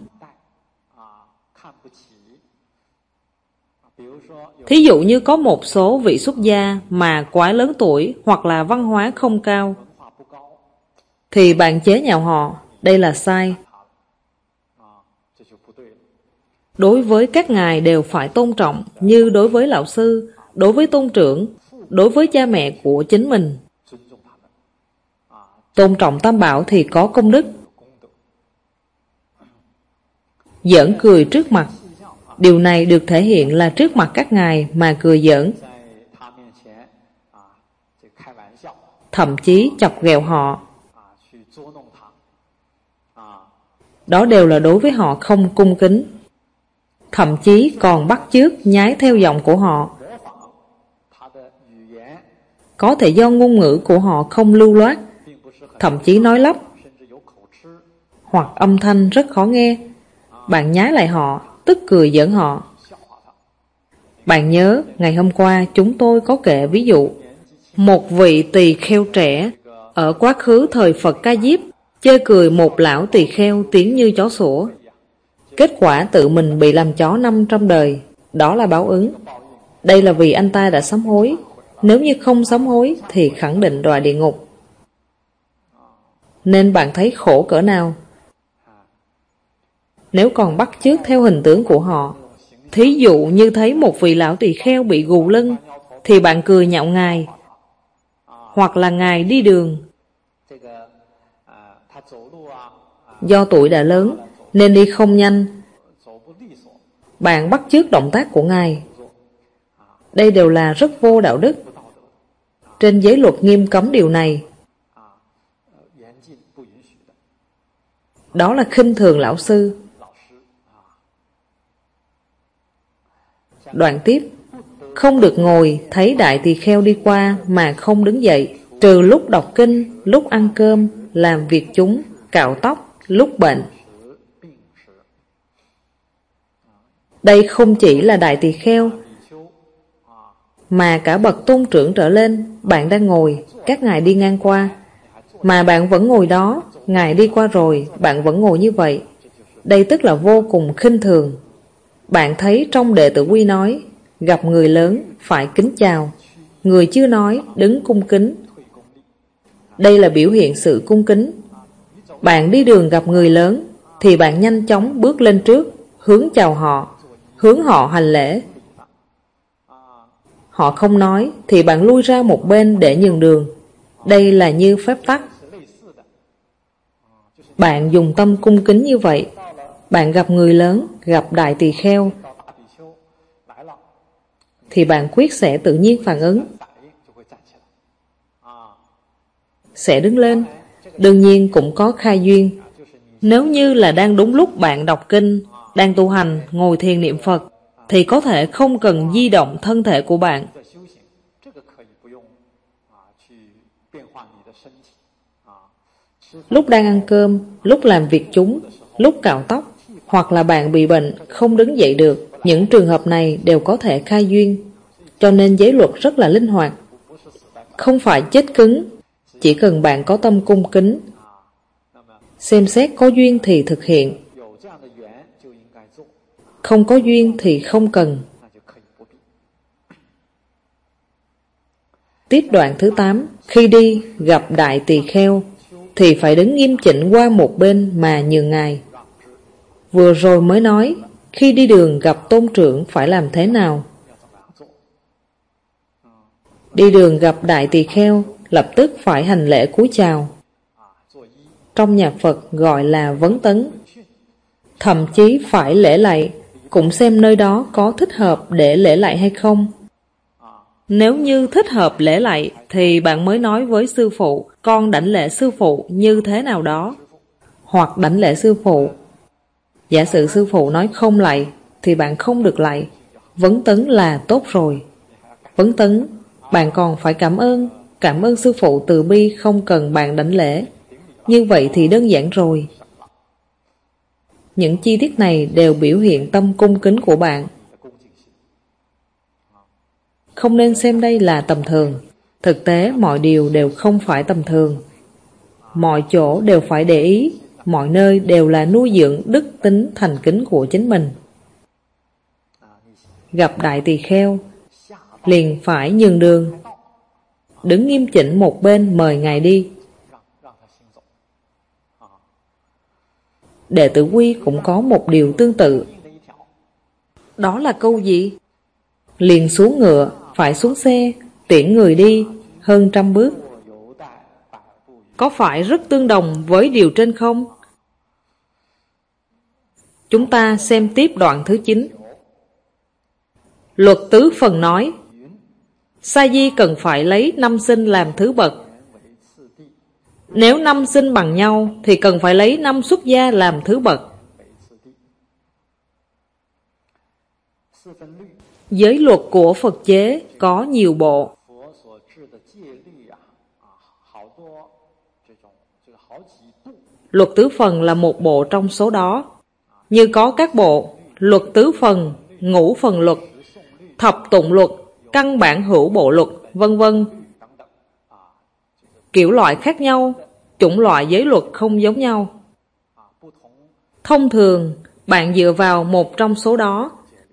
Thí dụ như có một số vị xuất gia mà quá lớn tuổi hoặc là văn hóa không cao, thì bạn chế nhạo họ, đây là sai. Đối với các ngài đều phải tôn trọng, như đối với lão sư, đối với tôn trưởng, đối với cha mẹ của chính mình. Tôn trọng tam bảo thì có công đức. Giỡn cười trước mặt, điều này được thể hiện là trước mặt các ngài mà cười giỡn, thậm chí chọc ghẹo họ. Đó đều là đối với họ không cung kính, thậm chí còn bắt chước nhái theo giọng của họ. Có thể do ngôn ngữ của họ không lưu loát, thậm chí nói lắp, hoặc âm thanh rất khó nghe. Bạn nhái lại họ, tức cười giỡn họ. Bạn nhớ, ngày hôm qua chúng tôi có kể ví dụ, một vị tỳ kheo trẻ ở quá khứ thời Phật Ca Diếp chê cười một lão tỳ kheo tiếng như chó sủa. Kết quả tự mình bị làm chó 500 đời. Đó là báo ứng. Đây là vì anh ta đã sám hối. Nếu như không sám hối thì khẳng định đọa địa ngục. Nên bạn thấy khổ cỡ nào? Nếu còn bắt chước theo hình tướng của họ, thí dụ như thấy một vị lão tỳ kheo bị gù lưng, thì bạn cười nhạo ngài. Hoặc là ngài đi đường, do tuổi đã lớn nên đi không nhanh, bạn bắt chước động tác của ngài. Đây đều là rất vô đạo đức. Trên giới luật nghiêm cấm điều này. Đó là khinh thường lão sư. Đoạn tiếp, không được ngồi thấy đại tỳ kheo đi qua mà không đứng dậy, trừ lúc đọc kinh, lúc ăn cơm, làm việc chúng, cạo tóc, lúc bệnh. Đây không chỉ là đại tỳ kheo, mà cả bậc tôn trưởng trở lên. Bạn đang ngồi, các ngài đi ngang qua, mà bạn vẫn ngồi đó. Ngài đi qua rồi, bạn vẫn ngồi như vậy. Đây tức là vô cùng khinh thường. Bạn thấy trong đệ tử quy nói, gặp người lớn phải kính chào, người chưa nói đứng cung kính. Đây là biểu hiện sự cung kính. Bạn đi đường gặp người lớn thì bạn nhanh chóng bước lên trước, hướng chào họ, hướng họ hành lễ. Họ không nói thì bạn lui ra một bên để nhường đường. Đây là như phép tắc. Bạn dùng tâm cung kính như vậy. Bạn gặp người lớn, gặp đại tỳ kheo, thì bạn quyết sẽ tự nhiên phản ứng, sẽ đứng lên. Đương nhiên cũng có khai duyên. Nếu như là đang đúng lúc bạn đọc kinh, đang tu hành, ngồi thiền niệm Phật, thì có thể không cần di động thân thể của bạn. Lúc đang ăn cơm, lúc làm việc chúng, lúc cạo tóc, hoặc là bạn bị bệnh, không đứng dậy được, những trường hợp này đều có thể khai duyên. Cho nên giới luật rất là linh hoạt. Không phải chết cứng, chỉ cần bạn có tâm cung kính, xem xét có duyên thì thực hiện, không có duyên thì không cần. Tiếp đoạn thứ 8. Khi đi gặp Đại Tỳ Kheo thì phải đứng nghiêm chỉnh qua một bên mà nhường ngài. Vừa rồi mới nói, khi đi đường gặp tôn trưởng phải làm thế nào? Đi đường gặp Đại Tỳ Kheo, lập tức phải hành lễ cúi chào. Trong nhà Phật gọi là vấn tấn. Thậm chí phải lễ lạy, cũng xem nơi đó có thích hợp để lễ lạy hay không. Nếu như thích hợp lễ lạy thì bạn mới nói với sư phụ, con đảnh lễ sư phụ như thế nào đó, hoặc đảnh lễ sư phụ. Giả sử sư phụ nói không lạy thì bạn không được lạy. Vấn tấn là tốt rồi. Vấn tấn, bạn còn phải cảm ơn sư phụ từ bi không cần bạn đảnh lễ. Như vậy thì đơn giản rồi. Những chi tiết này đều biểu hiện tâm cung kính của bạn. Không nên xem đây là tầm thường. Thực tế mọi điều đều không phải tầm thường. Mọi chỗ đều phải để ý, mọi nơi đều là nuôi dưỡng đức tính thành kính của chính mình. Gặp Đại Tỳ Kheo, liền phải nhường đường, đứng nghiêm chỉnh một bên mời ngài đi. Đệ tử Quy cũng có một điều tương tự. Đó là câu gì? Liền xuống ngựa, phải xuống xe, tiễn người đi, hơn 100 bước. Có phải rất tương đồng với điều trên không? Chúng ta xem tiếp đoạn thứ 9. Luật tứ phần nói, sa di cần phải lấy 5 sinh làm thứ bậc. Nếu 5 sinh bằng nhau thì cần phải lấy 5 xuất gia làm thứ bậc. Giới luật của Phật chế có nhiều bộ. Luật tứ phần là một bộ trong số đó. Như có các bộ luật tứ phần, ngũ phần luật, thập tụng luật, căn bản hữu bộ luật, vân vân. Kiểu loại khác nhau, chủng loại giới luật không giống nhau. Thông thường, bạn dựa vào một trong số đó.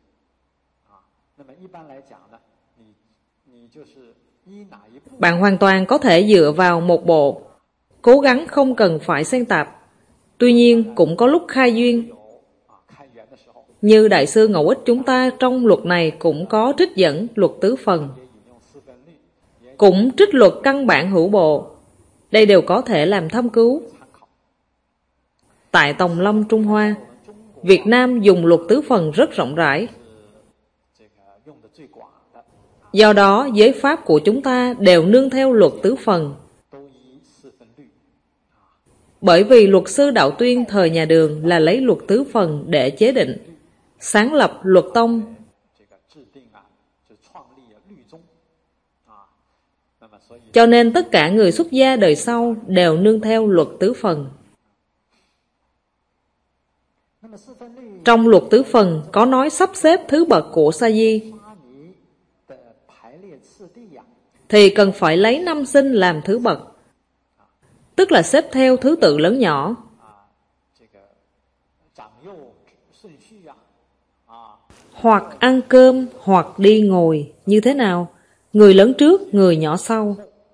Bạn hoàn toàn có thể dựa vào một bộ, cố gắng không cần phải xen tạp. Tuy nhiên cũng có lúc khai duyên. Như Đại sư Ngẫu Ích chúng ta trong luật này cũng có trích dẫn luật tứ phần, cũng trích luật căn bản hữu bộ. Đây đều có thể làm tham cứu. Tại Tòng Lâm Trung Hoa, Việt Nam dùng luật tứ phần rất rộng rãi. Do đó, giới pháp của chúng ta đều nương theo luật tứ phần. Bởi vì luật sư Đạo Tuyên thời nhà Đường là lấy luật tứ phần để chế định, sáng lập luật tông. Cho nên tất cả người xuất gia đời sau đều nương theo luật tứ phần. Trong luật tứ phần có nói sắp xếp thứ bậc của sa di, thì cần phải lấy 5 sinh làm thứ bậc, tức là xếp theo thứ tự lớn nhỏ. Hoặc ăn cơm, hoặc đi ngồi, như thế nào? Người lớn trước, người nhỏ sau.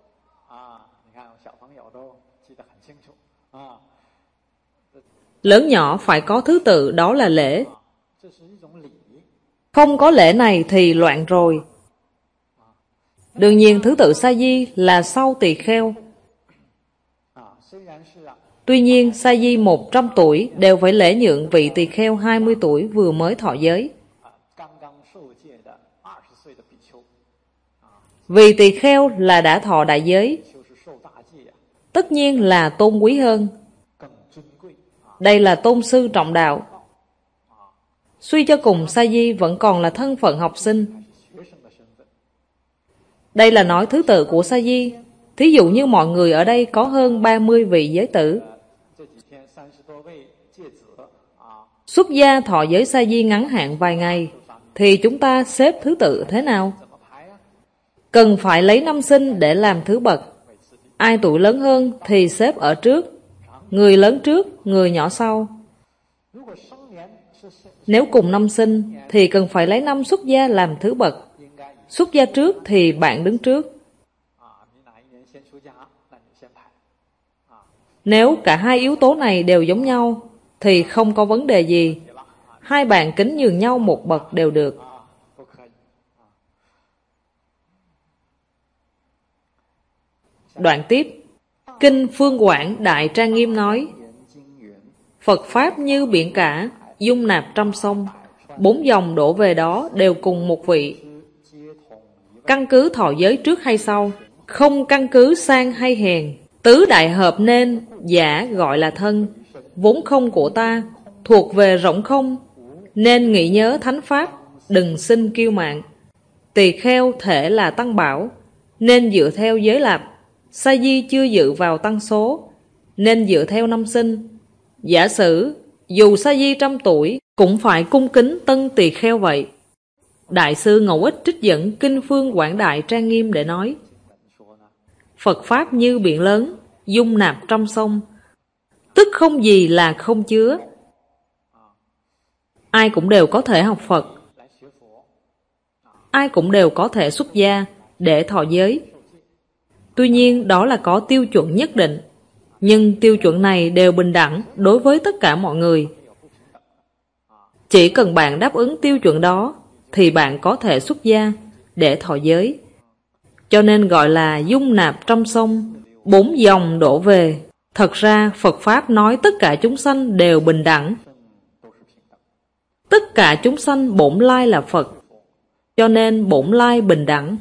Lớn nhỏ phải có thứ tự, đó là lễ. Không có lễ này thì loạn rồi. Đương nhiên thứ tự sa di là sau tỳ kheo. Tuy nhiên sa di 100 tuổi đều phải lễ nhượng vị tỳ kheo 20 tuổi vừa mới thọ giới. Vì tỳ kheo là đã thọ đại giới, tất nhiên là tôn quý hơn. Đây là tôn sư trọng đạo. Suy cho cùng sa di vẫn còn là thân phận học sinh. Đây là nói thứ tự của sa di. Thí dụ như mọi người ở đây có hơn 30 vị giới tử. Xuất gia thọ giới sa di ngắn hạn vài ngày, thì chúng ta xếp thứ tự thế nào? Cần phải lấy 5 sinh để làm thứ bậc. Ai tuổi lớn hơn thì xếp ở trước, người lớn trước, người nhỏ sau. Nếu cùng 5 sinh thì cần phải lấy 5 xuất gia làm thứ bậc. Xuất gia trước thì bạn đứng trước. Nếu cả hai yếu tố này đều giống nhau thì không có vấn đề gì. Hai bạn kính nhường nhau một bậc đều được. Đoạn tiếp, Kinh Phương Quảng Đại Trang Nghiêm nói: Phật Pháp như biển cả, dung nạp trăm sông, bốn dòng đổ về đó đều cùng một vị. Căn cứ thọ giới trước hay sau, không căn cứ sang hay hèn. Tứ đại hợp nên, giả gọi là thân, vốn không của ta, thuộc về rỗng không, nên nghĩ nhớ thánh pháp, đừng sinh kiêu mạn. Tỳ kheo thể là tăng bảo, nên dựa theo giới lạp. Sa di chưa dự vào tăng số, nên dựa theo năm sinh. Giả sử dù sa di 100 tuổi cũng phải cung kính tân tỳ kheo vậy. Đại sư Ngẫu Ích trích dẫn Kinh Phương Quảng Đại Trang Nghiêm để nói: Phật Pháp như biển lớn, dung nạp trăm sông, tức không gì là không chứa. Ai cũng đều có thể học Phật, ai cũng đều có thể xuất gia để thọ giới. Tuy nhiên đó là có tiêu chuẩn nhất định, nhưng tiêu chuẩn này đều bình đẳng đối với tất cả mọi người. Chỉ cần bạn đáp ứng tiêu chuẩn đó thì bạn có thể xuất gia để thọ giới. Cho nên gọi là dung nạp trăm sông, bốn dòng đổ về. Thật ra Phật Pháp nói tất cả chúng sanh đều bình đẳng. Tất cả chúng sanh bổn lai là Phật, cho nên bổn lai bình đẳng.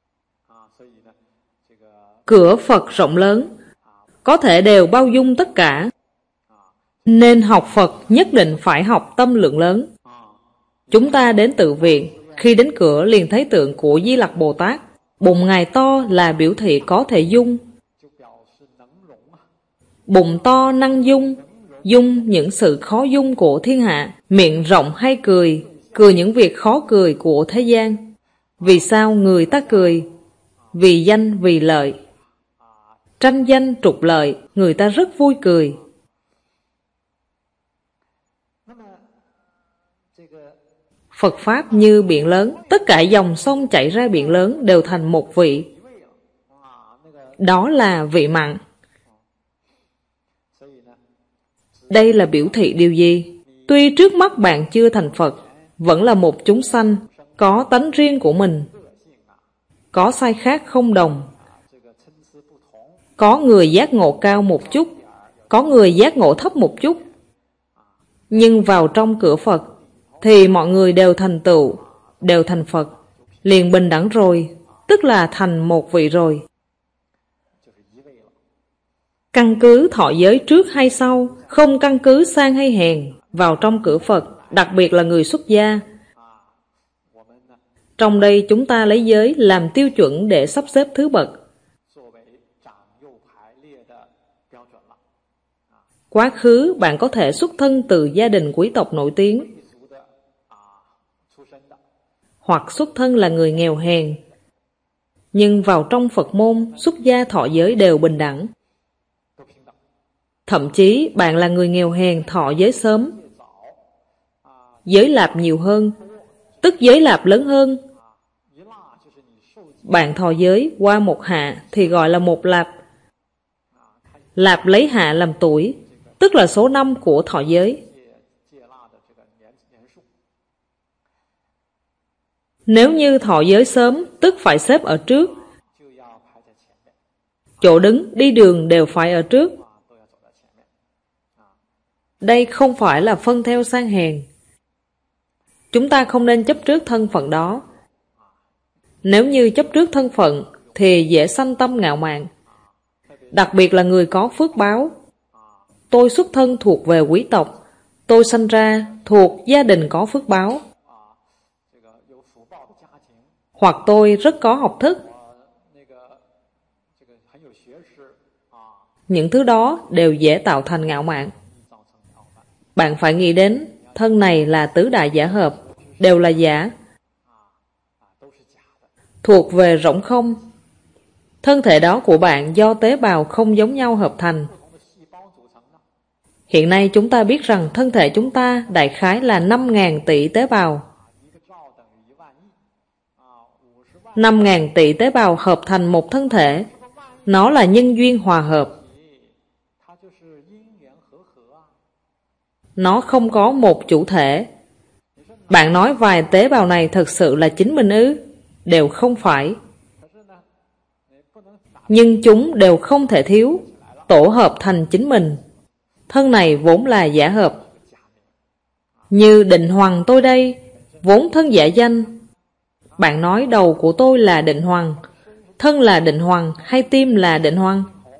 Cửa Phật rộng lớn, có thể đều bao dung tất cả. Nên học Phật nhất định phải học tâm lượng lớn. Chúng ta đến tự viện, khi đến cửa liền thấy tượng của Di Lặc Bồ Tát. Bụng Ngài to là biểu thị có thể dung. Bụng to năng dung, dung những sự khó dung của thiên hạ. Miệng rộng hay cười, cười những việc khó cười của thế gian. Vì sao người ta cười? Vì danh vì lợi. Tranh danh trục lợi, người ta rất vui cười. Phật Pháp như biển lớn, tất cả dòng sông chảy ra biển lớn đều thành một vị. Đó là vị mặn. Đây là biểu thị điều gì? Tuy trước mắt bạn chưa thành Phật, vẫn là một chúng sanh, có tánh riêng của mình, có sai khác không đồng. Có người giác ngộ cao một chút, có người giác ngộ thấp một chút. Nhưng vào trong cửa Phật thì mọi người đều thành tựu, đều thành Phật, liền bình đẳng rồi, tức là thành một vị rồi. Căn cứ thọ giới trước hay sau, không căn cứ sang hay hèn, vào trong cửa Phật, đặc biệt là người xuất gia. Trong đây chúng ta lấy giới làm tiêu chuẩn để sắp xếp thứ bậc. Quá khứ bạn có thể xuất thân từ gia đình quý tộc nổi tiếng, hoặc xuất thân là người nghèo hèn. Nhưng vào trong Phật môn, xuất gia thọ giới đều bình đẳng. Thậm chí bạn là người nghèo hèn thọ giới sớm, giới lạp nhiều hơn, tức giới lạp lớn hơn. Bạn thọ giới qua một hạ thì gọi là một lạp. Lạp lấy hạ làm tuổi, tức là số năm của thọ giới. Nếu như thọ giới sớm, tức phải xếp ở trước. Chỗ đứng, đi đường đều phải ở trước. Đây không phải là phân theo sang hèn. Chúng ta không nên chấp trước thân phận đó. Nếu như chấp trước thân phận thì dễ sanh tâm ngạo mạn. Đặc biệt là người có phước báo. Tôi xuất thân thuộc về quý tộc, tôi sanh ra thuộc gia đình có phước báo. Hoặc tôi rất có học thức. Những thứ đó đều dễ tạo thành ngạo mạn. Bạn phải nghĩ đến thân này là tứ đại giả hợp, đều là giả, thuộc về rỗng không. Thân thể đó của bạn do tế bào không giống nhau hợp thành. Hiện nay chúng ta biết rằng thân thể chúng ta đại khái là 5.000 tỷ tế bào. 5.000 tỷ tế bào hợp thành một thân thể. Nó là nhân duyên hòa hợp. Nó không có một chủ thể. Bạn nói vài tế bào này thật sự là chính mình ư? Đều không phải. Nhưng chúng đều không thể thiếu, tổ hợp thành chính mình. Thân này vốn là giả hợp. Như Định Hoằng tôi đây, vốn thân giả danh. Bạn nói đầu của tôi là Định Hoằng, thân là Định Hoằng hay tim là Định Hoằng?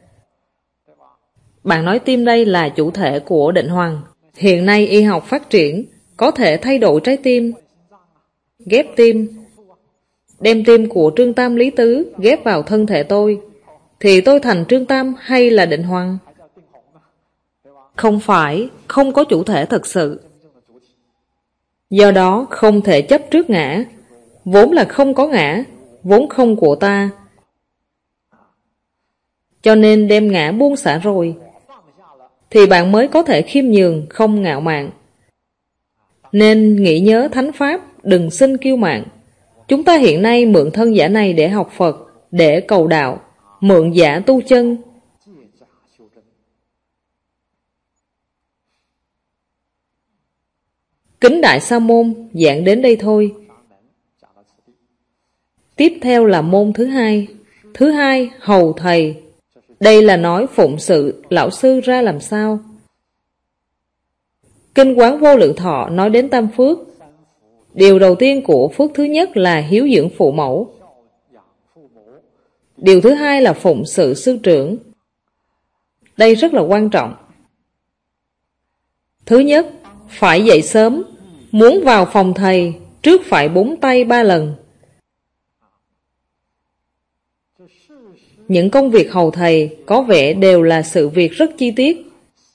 Bạn nói tim đây là chủ thể của Định Hoằng. Hiện nay y học phát triển, có thể thay đổi trái tim, ghép tim, đem tim của Trương Tam Lý Tứ ghép vào thân thể tôi, thì tôi thành Trương Tam hay là Định Hoằng? Không phải, không có chủ thể thật sự. Do đó không thể chấp trước ngã, vốn là không có ngã, vốn không của ta. Cho nên đem ngã buông xả rồi, thì bạn mới có thể khiêm nhường, không ngạo mạn. Nên nghĩ nhớ thánh pháp, đừng xin kiêu mạn. Chúng ta hiện nay mượn thân giả này để học Phật, để cầu đạo, mượn giả tu chân. Kính Đại Sa Môn giảng đến đây thôi. Tiếp theo là môn thứ hai. Thứ hai, hầu thầy. Đây là nói phụng sự lão sư ra làm sao. Kinh Quán Vô Lượng Thọ nói đến tam phước. Điều đầu tiên của phước thứ nhất là hiếu dưỡng phụ mẫu. Điều thứ hai là phụng sự sư trưởng. Đây rất là quan trọng. Thứ nhất, phải dậy sớm. Muốn vào phòng thầy, trước phải búng tay 3 lần. Những công việc hầu thầy có vẻ đều là sự việc rất chi tiết.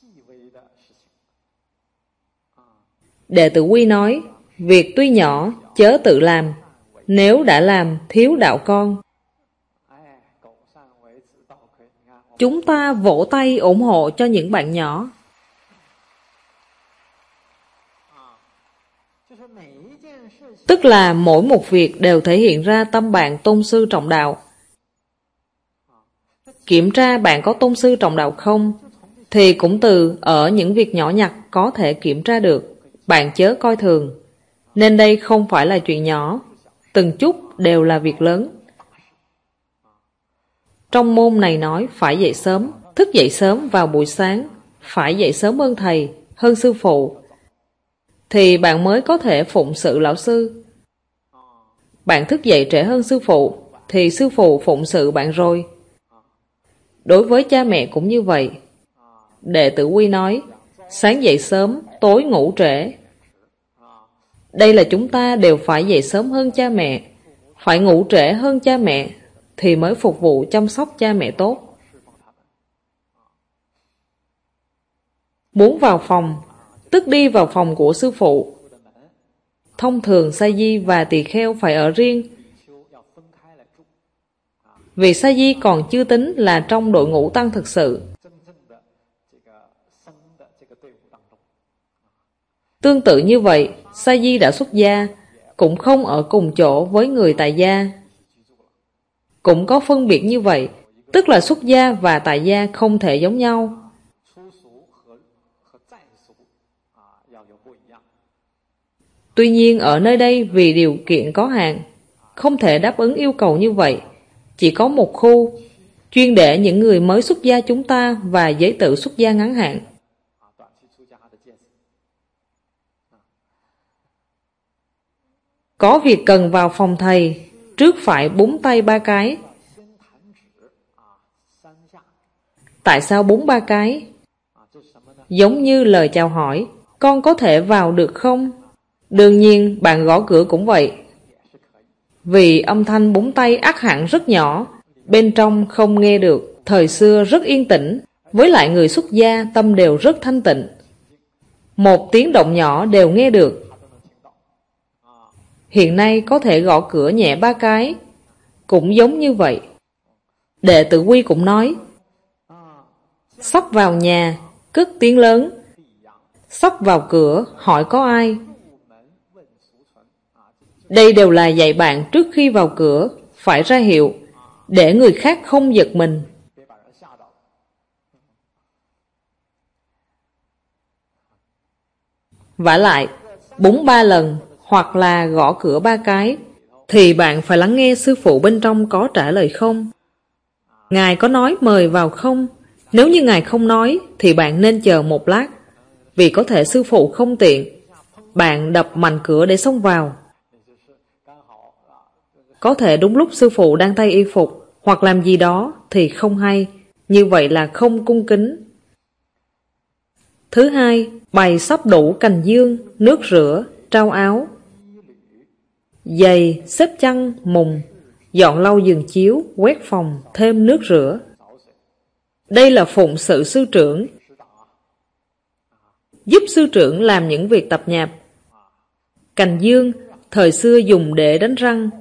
Đệ tử Quy nói, việc tuy nhỏ, chớ tự làm. Nếu đã làm, thiếu đạo con. Chúng ta vỗ tay ủng hộ cho những bạn nhỏ. Tức là mỗi một việc đều thể hiện ra tâm bạn tôn sư trọng đạo. Kiểm tra bạn có tôn sư trọng đạo không, thì cũng từ ở những việc nhỏ nhặt có thể kiểm tra được. Bạn chớ coi thường. Nên đây không phải là chuyện nhỏ, từng chút đều là việc lớn. Trong môn này nói phải dậy sớm, thức dậy sớm vào buổi sáng, phải dậy sớm hơn thầy, hơn sư phụ, thì bạn mới có thể phụng sự lão sư. Bạn thức dậy trễ hơn sư phụ, thì sư phụ phụng sự bạn rồi. Đối với cha mẹ cũng như vậy. Đệ tử Quy nói, sáng dậy sớm, tối ngủ trễ. Đây là chúng ta đều phải dậy sớm hơn cha mẹ, phải ngủ trễ hơn cha mẹ, thì mới phục vụ chăm sóc cha mẹ tốt. Muốn vào phòng, tức đi vào phòng của sư phụ. Thông thường sa di và tỳ kheo phải ở riêng. Vì sa di còn chưa tính là trong đội ngũ tăng thực sự. Tương tự như vậy, sa di đã xuất gia, cũng không ở cùng chỗ với người tại gia. Cũng có phân biệt như vậy, tức là xuất gia và tại gia không thể giống nhau. Tuy nhiên ở nơi đây vì điều kiện có hạn, không thể đáp ứng yêu cầu như vậy. Chỉ có một khu, chuyên để những người mới xuất gia chúng ta và giới tử xuất gia ngắn hạn. Có việc cần vào phòng thầy, trước phải búng tay 3 cái. Tại sao búng 3 cái? Giống như lời chào hỏi, con có thể vào được không? Đương nhiên bạn gõ cửa cũng vậy. Vì âm thanh búng tay ắt hẳn rất nhỏ, bên trong không nghe được. Thời xưa rất yên tĩnh, với lại người xuất gia tâm đều rất thanh tịnh. Một tiếng động nhỏ đều nghe được. Hiện nay có thể gõ cửa nhẹ 3 cái, cũng giống như vậy. Đệ tử Quy cũng nói, sắp vào nhà, cất tiếng lớn. Sắp vào cửa, hỏi có ai. Đây đều là dạy bạn trước khi vào cửa, phải ra hiệu, để người khác không giật mình, Vả lại, búng 3 lần hoặc là gõ cửa 3 cái, thì bạn phải lắng nghe sư phụ bên trong có trả lời không. Ngài có nói mời vào không? Nếu như Ngài không nói, thì bạn nên chờ một lát, vì có thể sư phụ không tiện. Bạn đập mạnh cửa để xông vào. Có thể đúng lúc sư phụ đang thay y phục hoặc làm gì đó thì không hay, như vậy là không cung kính. Thứ hai, bày sắp đủ cành dương, nước rửa, trao áo, giày, xếp chăn, mùng, dọn lau giường chiếu, quét phòng, thêm nước rửa. Đây là phụng sự sư trưởng, giúp sư trưởng làm những việc tập nhạp. Cành dương, thời xưa dùng để đánh răng,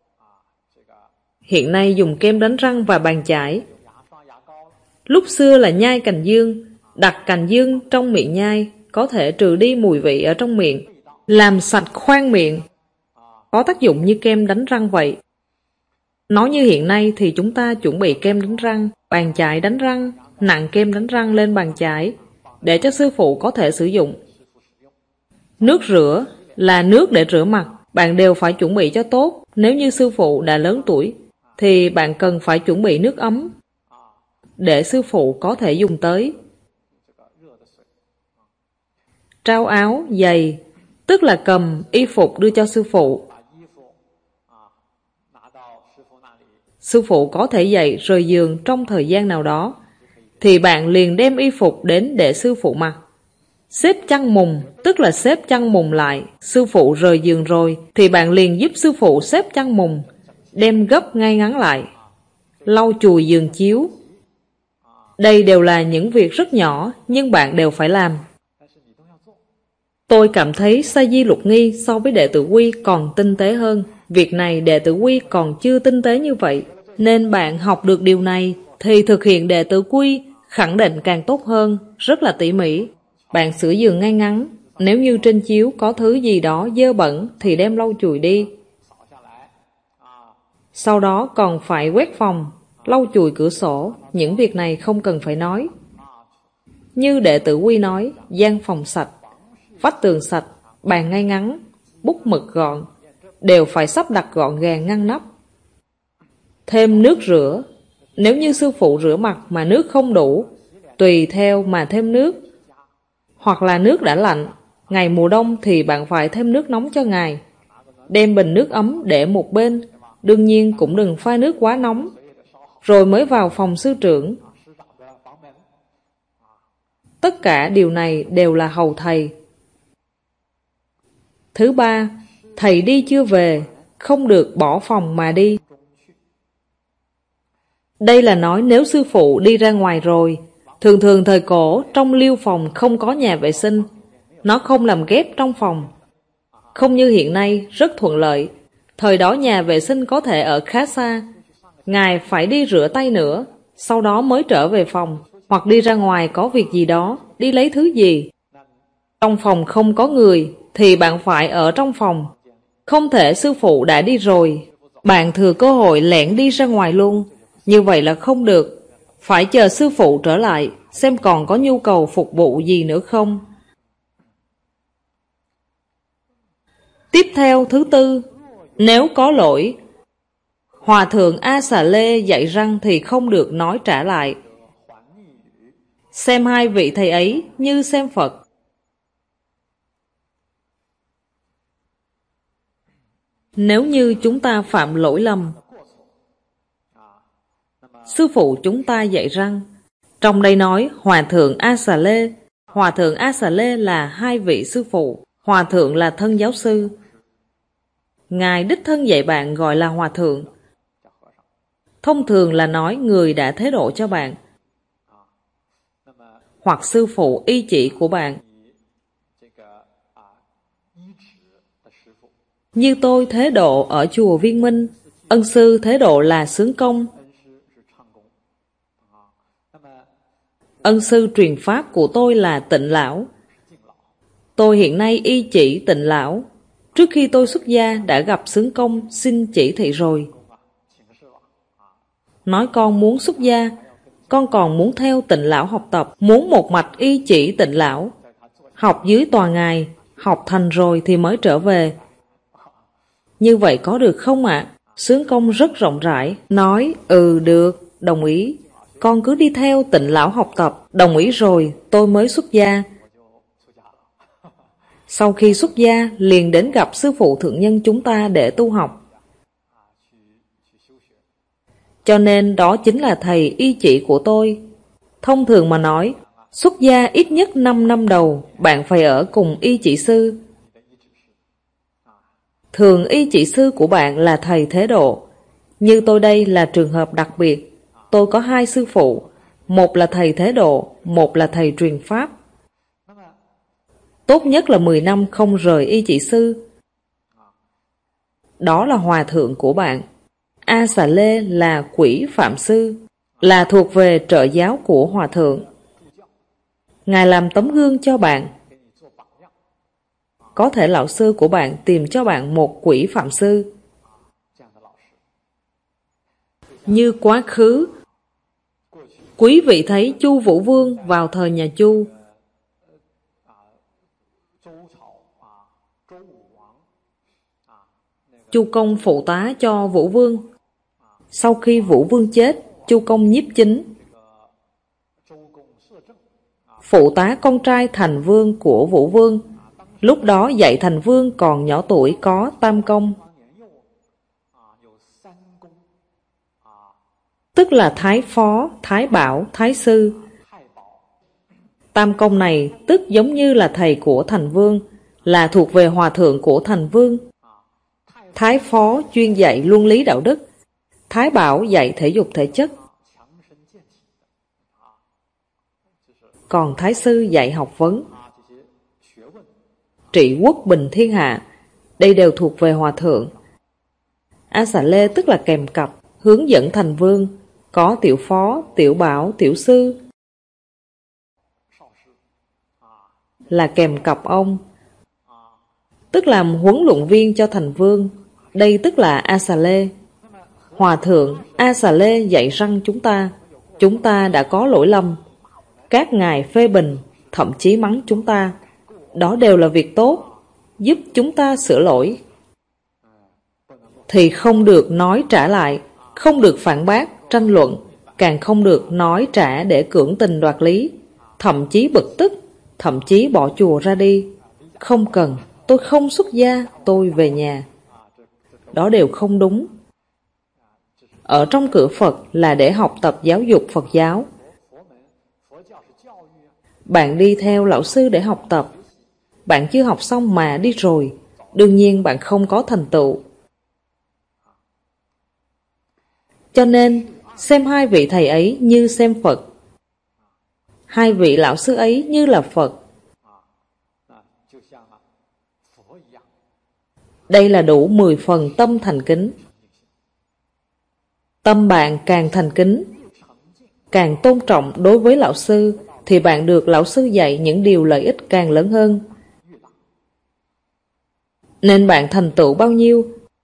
hiện nay dùng kem đánh răng và bàn chải. Lúc xưa là nhai cành dương, đặt cành dương trong miệng nhai, có thể trừ đi mùi vị ở trong miệng, làm sạch khoang miệng, có tác dụng như kem đánh răng vậy. Nói như hiện nay thì chúng ta chuẩn bị kem đánh răng, bàn chải đánh răng, nặn kem đánh răng lên bàn chải, để cho sư phụ có thể sử dụng. Nước rửa là nước để rửa mặt, bạn đều phải chuẩn bị cho tốt. Nếu như sư phụ đã lớn tuổi, thì bạn cần phải chuẩn bị nước ấm, để sư phụ có thể dùng tới. Trao áo, giày, tức là cầm y phục đưa cho sư phụ. Sư phụ có thể dậy rời giường trong thời gian nào đó, thì bạn liền đem y phục đến để sư phụ mặc. Xếp chăn mùng, tức là xếp chăn mùng lại. Sư phụ rời giường rồi, thì bạn liền giúp sư phụ xếp chăn mùng, đem gấp ngay ngắn lại. Lau chùi giường chiếu. Đây đều là những việc rất nhỏ, nhưng bạn đều phải làm. Tôi cảm thấy Sa Di Lục Nghi so với đệ tử Quy còn tinh tế hơn. Việc này đệ tử Quy còn chưa tinh tế như vậy, nên bạn học được điều này thì thực hiện đệ tử Quy khẳng định càng tốt hơn, rất là tỉ mỉ. Bạn sửa giường ngay ngắn, nếu như trên chiếu có thứ gì đó dơ bẩn thì đem lau chùi đi. Sau đó còn phải quét phòng, lau chùi cửa sổ, những việc này không cần phải nói. Như đệ tử Quy nói, gian phòng sạch, vách tường sạch, bàn ngay ngắn, bút mực gọn, đều phải sắp đặt gọn gàng ngăn nắp. Thêm nước rửa, nếu như sư phụ rửa mặt mà nước không đủ, tùy theo mà thêm nước. Hoặc là nước đã lạnh, ngày mùa đông thì bạn phải thêm nước nóng cho ngài. Đem bình nước ấm để một bên, đương nhiên cũng đừng pha nước quá nóng, rồi mới vào phòng sư trưởng. Tất cả điều này đều là hầu thầy. Thứ ba, thầy đi chưa về, không được bỏ phòng mà đi. Đây là nói nếu sư phụ đi ra ngoài rồi. Thường thường thời cổ, trong liêu phòng không có nhà vệ sinh, nó không làm ghép trong phòng. Không như hiện nay, rất thuận lợi. Thời đó nhà vệ sinh có thể ở khá xa. Ngài phải đi rửa tay nữa, sau đó mới trở về phòng, hoặc đi ra ngoài có việc gì đó, đi lấy thứ gì. Trong phòng không có người, thì bạn phải ở trong phòng. Không thể sư phụ đã đi rồi, bạn thừa cơ hội lẻn đi ra ngoài luôn. Như vậy là không được. Phải chờ sư phụ trở lại, xem còn có nhu cầu phục vụ gì nữa không. Tiếp theo thứ tư, nếu có lỗi, Hòa thượng A Xà Lê dạy răng thì không được nói trả lại. Xem hai vị thầy ấy như xem Phật. Nếu như chúng ta phạm lỗi lầm, sư phụ chúng ta dạy răng. Trong đây nói Hòa thượng A Xà Lê. Hòa thượng A Xà Lê là hai vị sư phụ. Hòa thượng là thân giáo sư. Ngài đích thân dạy bạn gọi là hòa thượng. Thông thường là nói người đã thế độ cho bạn, hoặc sư phụ y chỉ của bạn. Như tôi thế độ ở chùa Viên Minh, ân sư thế độ là Xướng Công. Ân sư truyền pháp của tôi là Tịnh Lão. Tôi hiện nay y chỉ Tịnh Lão. Trước khi tôi xuất gia đã gặp Xướng Công xin chỉ thị rồi. Nói con muốn xuất gia, con còn muốn theo Tịnh Lão học tập, muốn một mạch y chỉ Tịnh Lão. Học dưới tòa ngài, học thành rồi thì mới trở về. Như vậy có được không ạ? Sướng Công rất rộng rãi, nói được, đồng ý. Con cứ đi theo Tịnh lão học tập, đồng ý rồi tôi mới xuất gia. Sau khi xuất gia, liền đến gặp sư phụ thượng nhân chúng ta để tu học. Cho nên đó chính là thầy y chỉ của tôi. Thông thường mà nói, xuất gia ít nhất 5 năm đầu, bạn phải ở cùng y chỉ sư. Thường y chỉ sư của bạn là thầy thế độ. Như tôi đây là trường hợp đặc biệt. Tôi có 2 sư phụ, một là thầy thế độ, một là thầy truyền pháp. Tốt nhất là 10 năm không rời y chỉ sư. Đó là hòa thượng của bạn. A Xà Lê là quỷ phạm sư, là thuộc về trợ giáo của hòa thượng. Ngài làm tấm gương cho bạn. Có thể lão sư của bạn tìm cho bạn một quỷ phạm sư. Như quá khứ, quý vị thấy Chu Vũ Vương vào thời nhà Chu. Chu Công phụ tá cho Vũ Vương. Sau khi Vũ Vương chết, Chu Công nhiếp chính, phụ tá con trai Thành Vương của Vũ Vương. Lúc đó dạy Thành Vương còn nhỏ tuổi có tam công, tức là Thái Phó, Thái Bảo, Thái Sư. Tam công này tức giống như là thầy của Thành Vương, là thuộc về hòa thượng của Thành Vương. Thái Phó chuyên dạy luân lý đạo đức, Thái Bảo dạy thể dục thể chất, còn Thái Sư dạy học vấn, trị quốc bình thiên hạ. Đây đều thuộc về hòa thượng. A Xà Lê tức là kèm cặp, hướng dẫn Thành Vương, có tiểu phó, tiểu bảo, tiểu sư, là kèm cặp ông, tức làm huấn luyện viên cho Thành Vương. Đây tức là A Xà Lê. Hòa thượng A Xà Lê dạy răng chúng ta đã có lỗi lầm. Các ngài phê bình, thậm chí mắng chúng ta. Đó đều là việc tốt, giúp chúng ta sửa lỗi. Thì không được nói trả lại, không được phản bác, tranh luận, càng không được nói trả để cưỡng tình đoạt lý, thậm chí bực tức, thậm chí bỏ chùa ra đi. Không cần, tôi không xuất gia, tôi về nhà. Đó đều không đúng. Ở trong cửa Phật là để học tập giáo dục Phật giáo. Bạn đi theo lão sư để học tập. Bạn chưa học xong mà đi rồi, đương nhiên bạn không có thành tựu. Cho nên, xem 2 vị thầy ấy như xem Phật. 2 vị lão sư ấy như là Phật. Đây là đủ 10 phần tâm thành kính. Tâm bạn càng thành kính, càng tôn trọng đối với lão sư, thì bạn được lão sư dạy những điều lợi ích càng lớn hơn. Nên bạn thành tựu bao nhiêu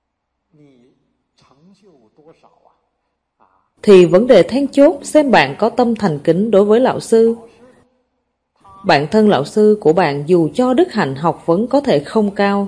thì vấn đề then chốt xem bạn có tâm thành kính đối với lão sư. Bản thân lão sư của bạn dù cho đức hạnh học vấn có thể không cao,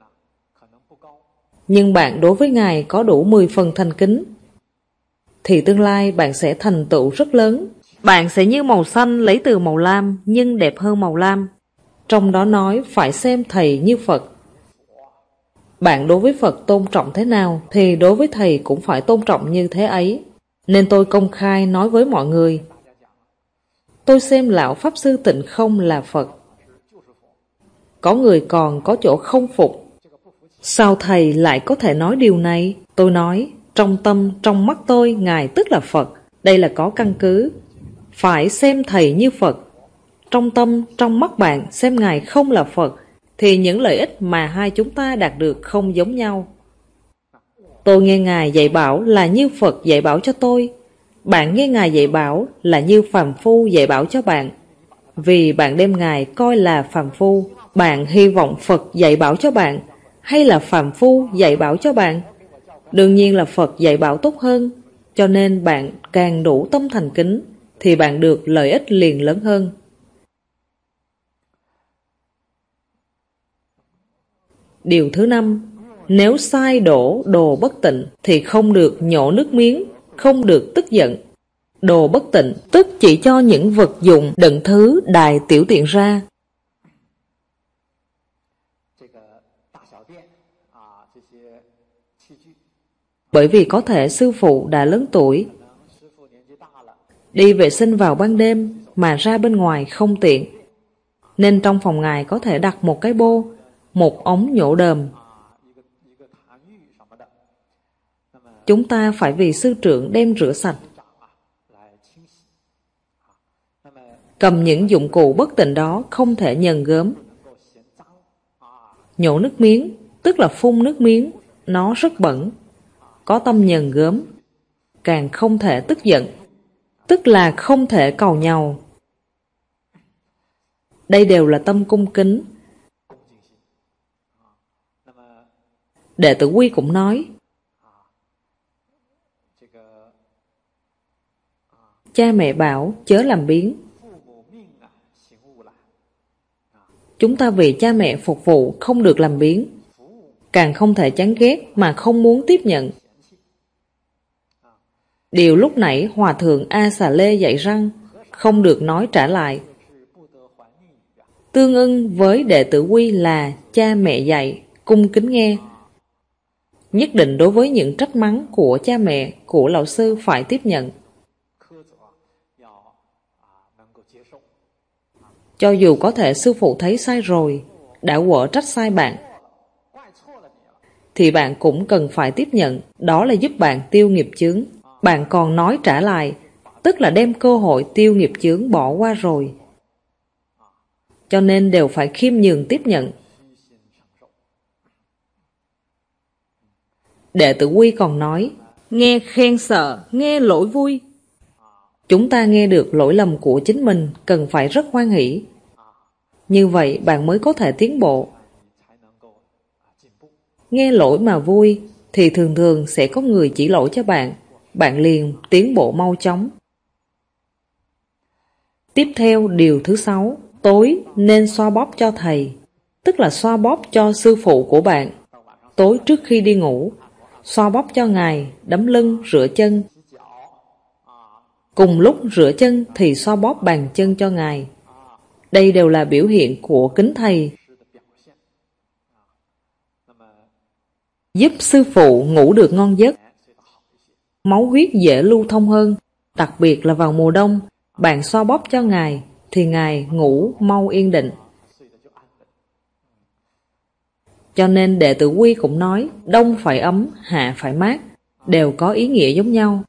nhưng bạn đối với ngài có đủ 10 phần thành kính, thì tương lai bạn sẽ thành tựu rất lớn. Bạn sẽ như màu xanh lấy từ màu lam, nhưng đẹp hơn màu lam. Trong đó nói phải xem thầy như Phật. Bạn đối với Phật tôn trọng thế nào, thì đối với thầy cũng phải tôn trọng như thế ấy. Nên tôi công khai nói với mọi người, tôi xem lão Pháp Sư Tịnh Không là Phật. Có người còn có chỗ không phục. Sao thầy lại có thể nói điều này? Tôi nói, trong tâm, trong mắt tôi, ngài tức là Phật. Đây là có căn cứ. Phải xem thầy như Phật. Trong tâm, trong mắt bạn, xem ngài không là Phật, thì những lợi ích mà hai chúng ta đạt được không giống nhau. Tôi nghe ngài dạy bảo là như Phật dạy bảo cho tôi. Bạn nghe ngài dạy bảo là như phàm phu dạy bảo cho bạn. Vì bạn đem ngài coi là phàm phu, bạn hy vọng Phật dạy bảo cho bạn, hay là phàm phu dạy bảo cho bạn? Đương nhiên là Phật dạy bảo tốt hơn. Cho nên bạn càng đủ tâm thành kính, thì bạn được lợi ích liền lớn hơn. Điều thứ 5, nếu sai đổ đồ bất tịnh thì không được nhổ nước miếng, không được tức giận. Đồ bất tịnh tức chỉ cho những vật dụng đựng thứ đại tiểu tiện ra. Bởi vì có thể sư phụ đã lớn tuổi, đi vệ sinh vào ban đêm mà ra bên ngoài không tiện, nên trong phòng ngài có thể đặt một cái bô, một ống nhổ đờm. Chúng ta phải vì sư trưởng đem rửa sạch. Cầm những dụng cụ bất tịnh đó không thể nhờn gớm. Nhổ nước miếng, tức là phun nước miếng, nó rất bẩn, có tâm nhờn gớm, càng không thể tức giận, tức là không thể cầu nhàu. Đây đều là tâm cung kính. Đệ tử Quy cũng nói, cha mẹ bảo chớ làm biếng. Chúng ta vì cha mẹ phục vụ không được làm biếng, càng không thể chán ghét mà không muốn tiếp nhận. Điều lúc nãy Hòa thượng A Xà Lê dạy rằng không được nói trả lại, tương ưng với đệ tử Quy là cha mẹ dạy, cung kính nghe. Nhất định đối với những trách mắng của cha mẹ, của lão sư phải tiếp nhận. Cho dù có thể sư phụ thấy sai rồi, đã quở trách sai bạn, thì bạn cũng cần phải tiếp nhận, đó là giúp bạn tiêu nghiệp chướng. Bạn còn nói trả lại, tức là đem cơ hội tiêu nghiệp chướng bỏ qua rồi. Cho nên đều phải khiêm nhường tiếp nhận. Đệ tử Quy còn nói, nghe khen sợ, nghe lỗi vui. Chúng ta nghe được lỗi lầm của chính mình cần phải rất hoan hỷ. Như vậy bạn mới có thể tiến bộ. Nghe lỗi mà vui thì thường thường sẽ có người chỉ lỗi cho bạn, bạn liền tiến bộ mau chóng. Tiếp theo điều thứ 6, tối nên xoa bóp cho thầy, tức là xoa bóp cho sư phụ của bạn. Tối trước khi đi ngủ, xoa bóp cho ngài, đấm lưng, rửa chân. Cùng lúc rửa chân thì xoa bóp bàn chân cho ngài. Đây đều là biểu hiện của kính thầy, giúp sư phụ ngủ được ngon giấc, máu huyết dễ lưu thông hơn, đặc biệt là vào mùa đông. Bạn xoa bóp cho ngài thì ngài ngủ mau yên định. Cho nên đệ tử Quy cũng nói, đông phải ấm, hạ phải mát, đều có ý nghĩa giống nhau.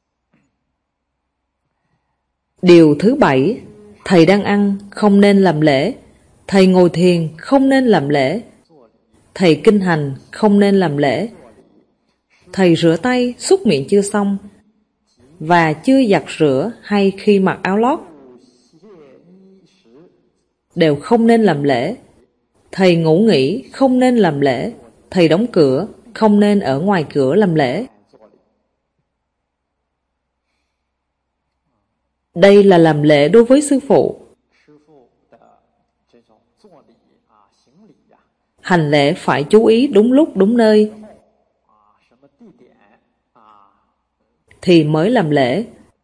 Điều thứ 7, thầy đang ăn không nên làm lễ, thầy ngồi thiền không nên làm lễ, thầy kinh hành không nên làm lễ, thầy rửa tay, súc miệng chưa xong và chưa giặt rửa hay khi mặc áo lót đều không nên làm lễ. Thầy ngủ nghỉ không nên làm lễ, thầy đóng cửa không nên ở ngoài cửa làm lễ. Đây là làm lễ đối với sư phụ. Hành lễ phải chú ý đúng lúc đúng nơi thì mới làm lễ.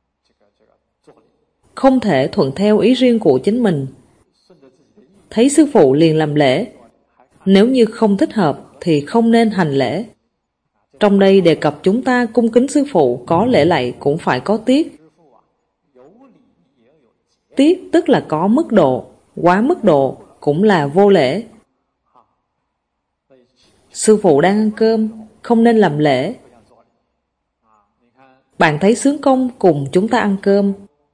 Không thể thuận theo ý riêng của chính mình, thấy sư phụ liền làm lễ. Nếu như không thích hợp thì không nên hành lễ. Trong đây đề cập chúng ta cung kính sư phụ, có lễ lạy cũng phải có tiết. Tiết tức là có mức độ, quá mức độ cũng là vô lễ. Sư phụ đang ăn cơm, không nên làm lễ. Bạn thấy xướng công cùng chúng ta ăn cơm,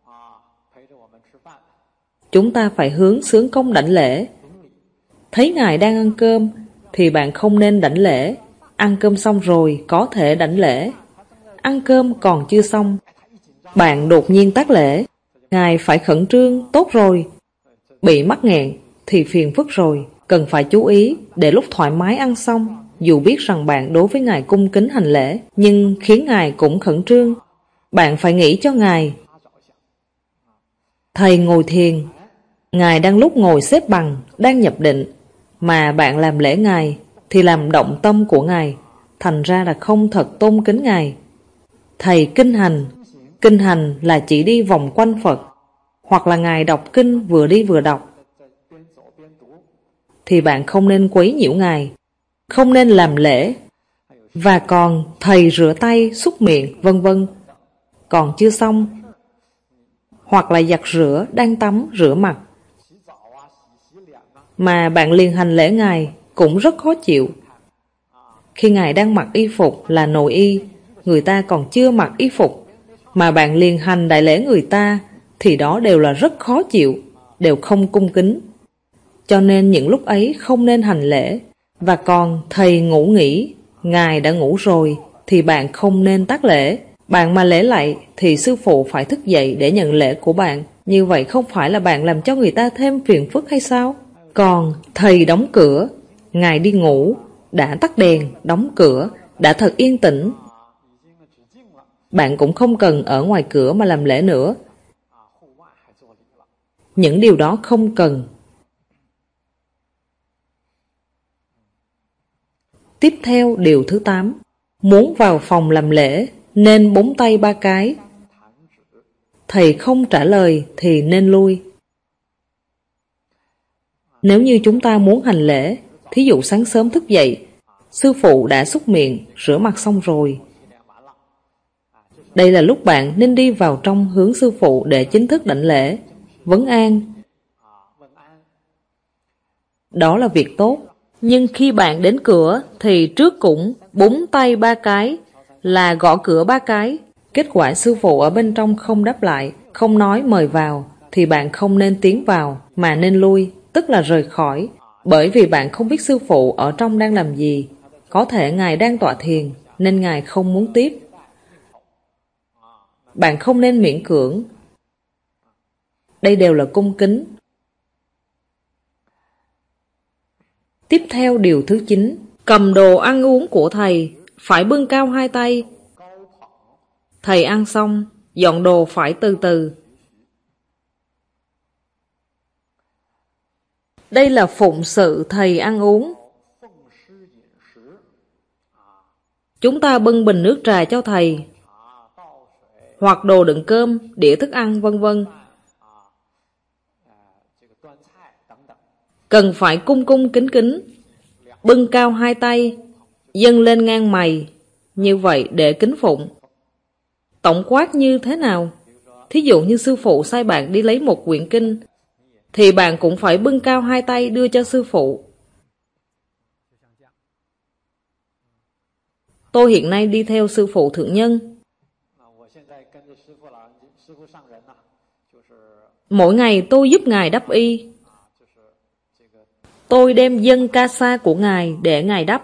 chúng ta phải hướng xướng công đảnh lễ. Thấy ngài đang ăn cơm thì bạn không nên đảnh lễ. Ăn cơm xong rồi có thể đảnh lễ. Ăn cơm còn chưa xong, bạn đột nhiên tác lễ, ngài phải khẩn trương, tốt rồi. Bị mắc nghẹn thì phiền phức rồi, cần phải chú ý để lúc thoải mái ăn xong, dù biết rằng bạn đối với ngài cung kính hành lễ, nhưng khiến ngài cũng khẩn trương. Bạn phải nghĩ cho ngài. Thầy ngồi thiền, ngài đang lúc ngồi xếp bằng, đang nhập định, mà bạn làm lễ ngài, thì làm động tâm của Ngài, thành ra là không thật tôn kính Ngài. Thầy kinh hành là chỉ đi vòng quanh Phật, hoặc là Ngài đọc kinh vừa đi vừa đọc, thì bạn không nên quấy nhiễu Ngài, không nên làm lễ. Và còn thầy rửa tay, súc miệng, vân vân, còn chưa xong, hoặc là giặt rửa, đang tắm, rửa mặt, mà bạn liền hành lễ Ngài, cũng rất khó chịu. Khi Ngài đang mặc y phục là nội y, người ta còn chưa mặc y phục, mà bạn liền hành đại lễ người ta, thì đó đều là rất khó chịu, đều không cung kính. Cho nên những lúc ấy không nên hành lễ. Và còn thầy ngủ nghỉ, Ngài đã ngủ rồi, thì bạn không nên tác lễ. Bạn mà lễ lạy thì sư phụ phải thức dậy để nhận lễ của bạn. Như vậy không phải là bạn làm cho người ta thêm phiền phức hay sao? Còn thầy đóng cửa, Ngài đi ngủ, đã tắt đèn, đóng cửa, đã thật yên tĩnh, bạn cũng không cần ở ngoài cửa mà làm lễ nữa. Những điều đó không cần. Tiếp theo điều thứ 8. Muốn vào phòng làm lễ nên búng tay 3 cái. Thầy không trả lời thì nên lui. Nếu như chúng ta muốn hành lễ, thí dụ sáng sớm thức dậy, sư phụ đã súc miệng, rửa mặt xong rồi. Đây là lúc bạn nên đi vào trong hướng sư phụ để chính thức đảnh lễ, vấn an. Đó là việc tốt. Nhưng khi bạn đến cửa thì trước cũng búng tay 3 cái, là gõ cửa 3 cái. Kết quả sư phụ ở bên trong không đáp lại, không nói mời vào, thì bạn không nên tiến vào mà nên lui, tức là rời khỏi. Bởi vì bạn không biết sư phụ ở trong đang làm gì. Có thể Ngài đang tọa thiền nên Ngài không muốn tiếp. Bạn không nên miễn cưỡng. Đây đều là cung kính. Tiếp theo điều thứ 9. Cầm đồ ăn uống của thầy phải bưng cao 2 tay. Thầy ăn xong, dọn đồ phải từ từ. Đây là phụng sự thầy ăn uống. Chúng ta bưng bình nước trà cho thầy, hoặc đồ đựng cơm, đĩa thức ăn, vân vân. Cần phải cung cung kính kính, bưng cao 2 tay, dâng lên ngang mày, như vậy để kính phụng. Tổng quát như thế nào? Thí dụ như sư phụ sai bạn đi lấy một quyển kinh, thì bạn cũng phải bưng cao 2 tay đưa cho sư phụ. Tôi hiện nay đi theo sư phụ thượng nhân. Mỗi ngày tôi giúp Ngài đắp y. Tôi đem dâng ca sa của Ngài để Ngài đắp,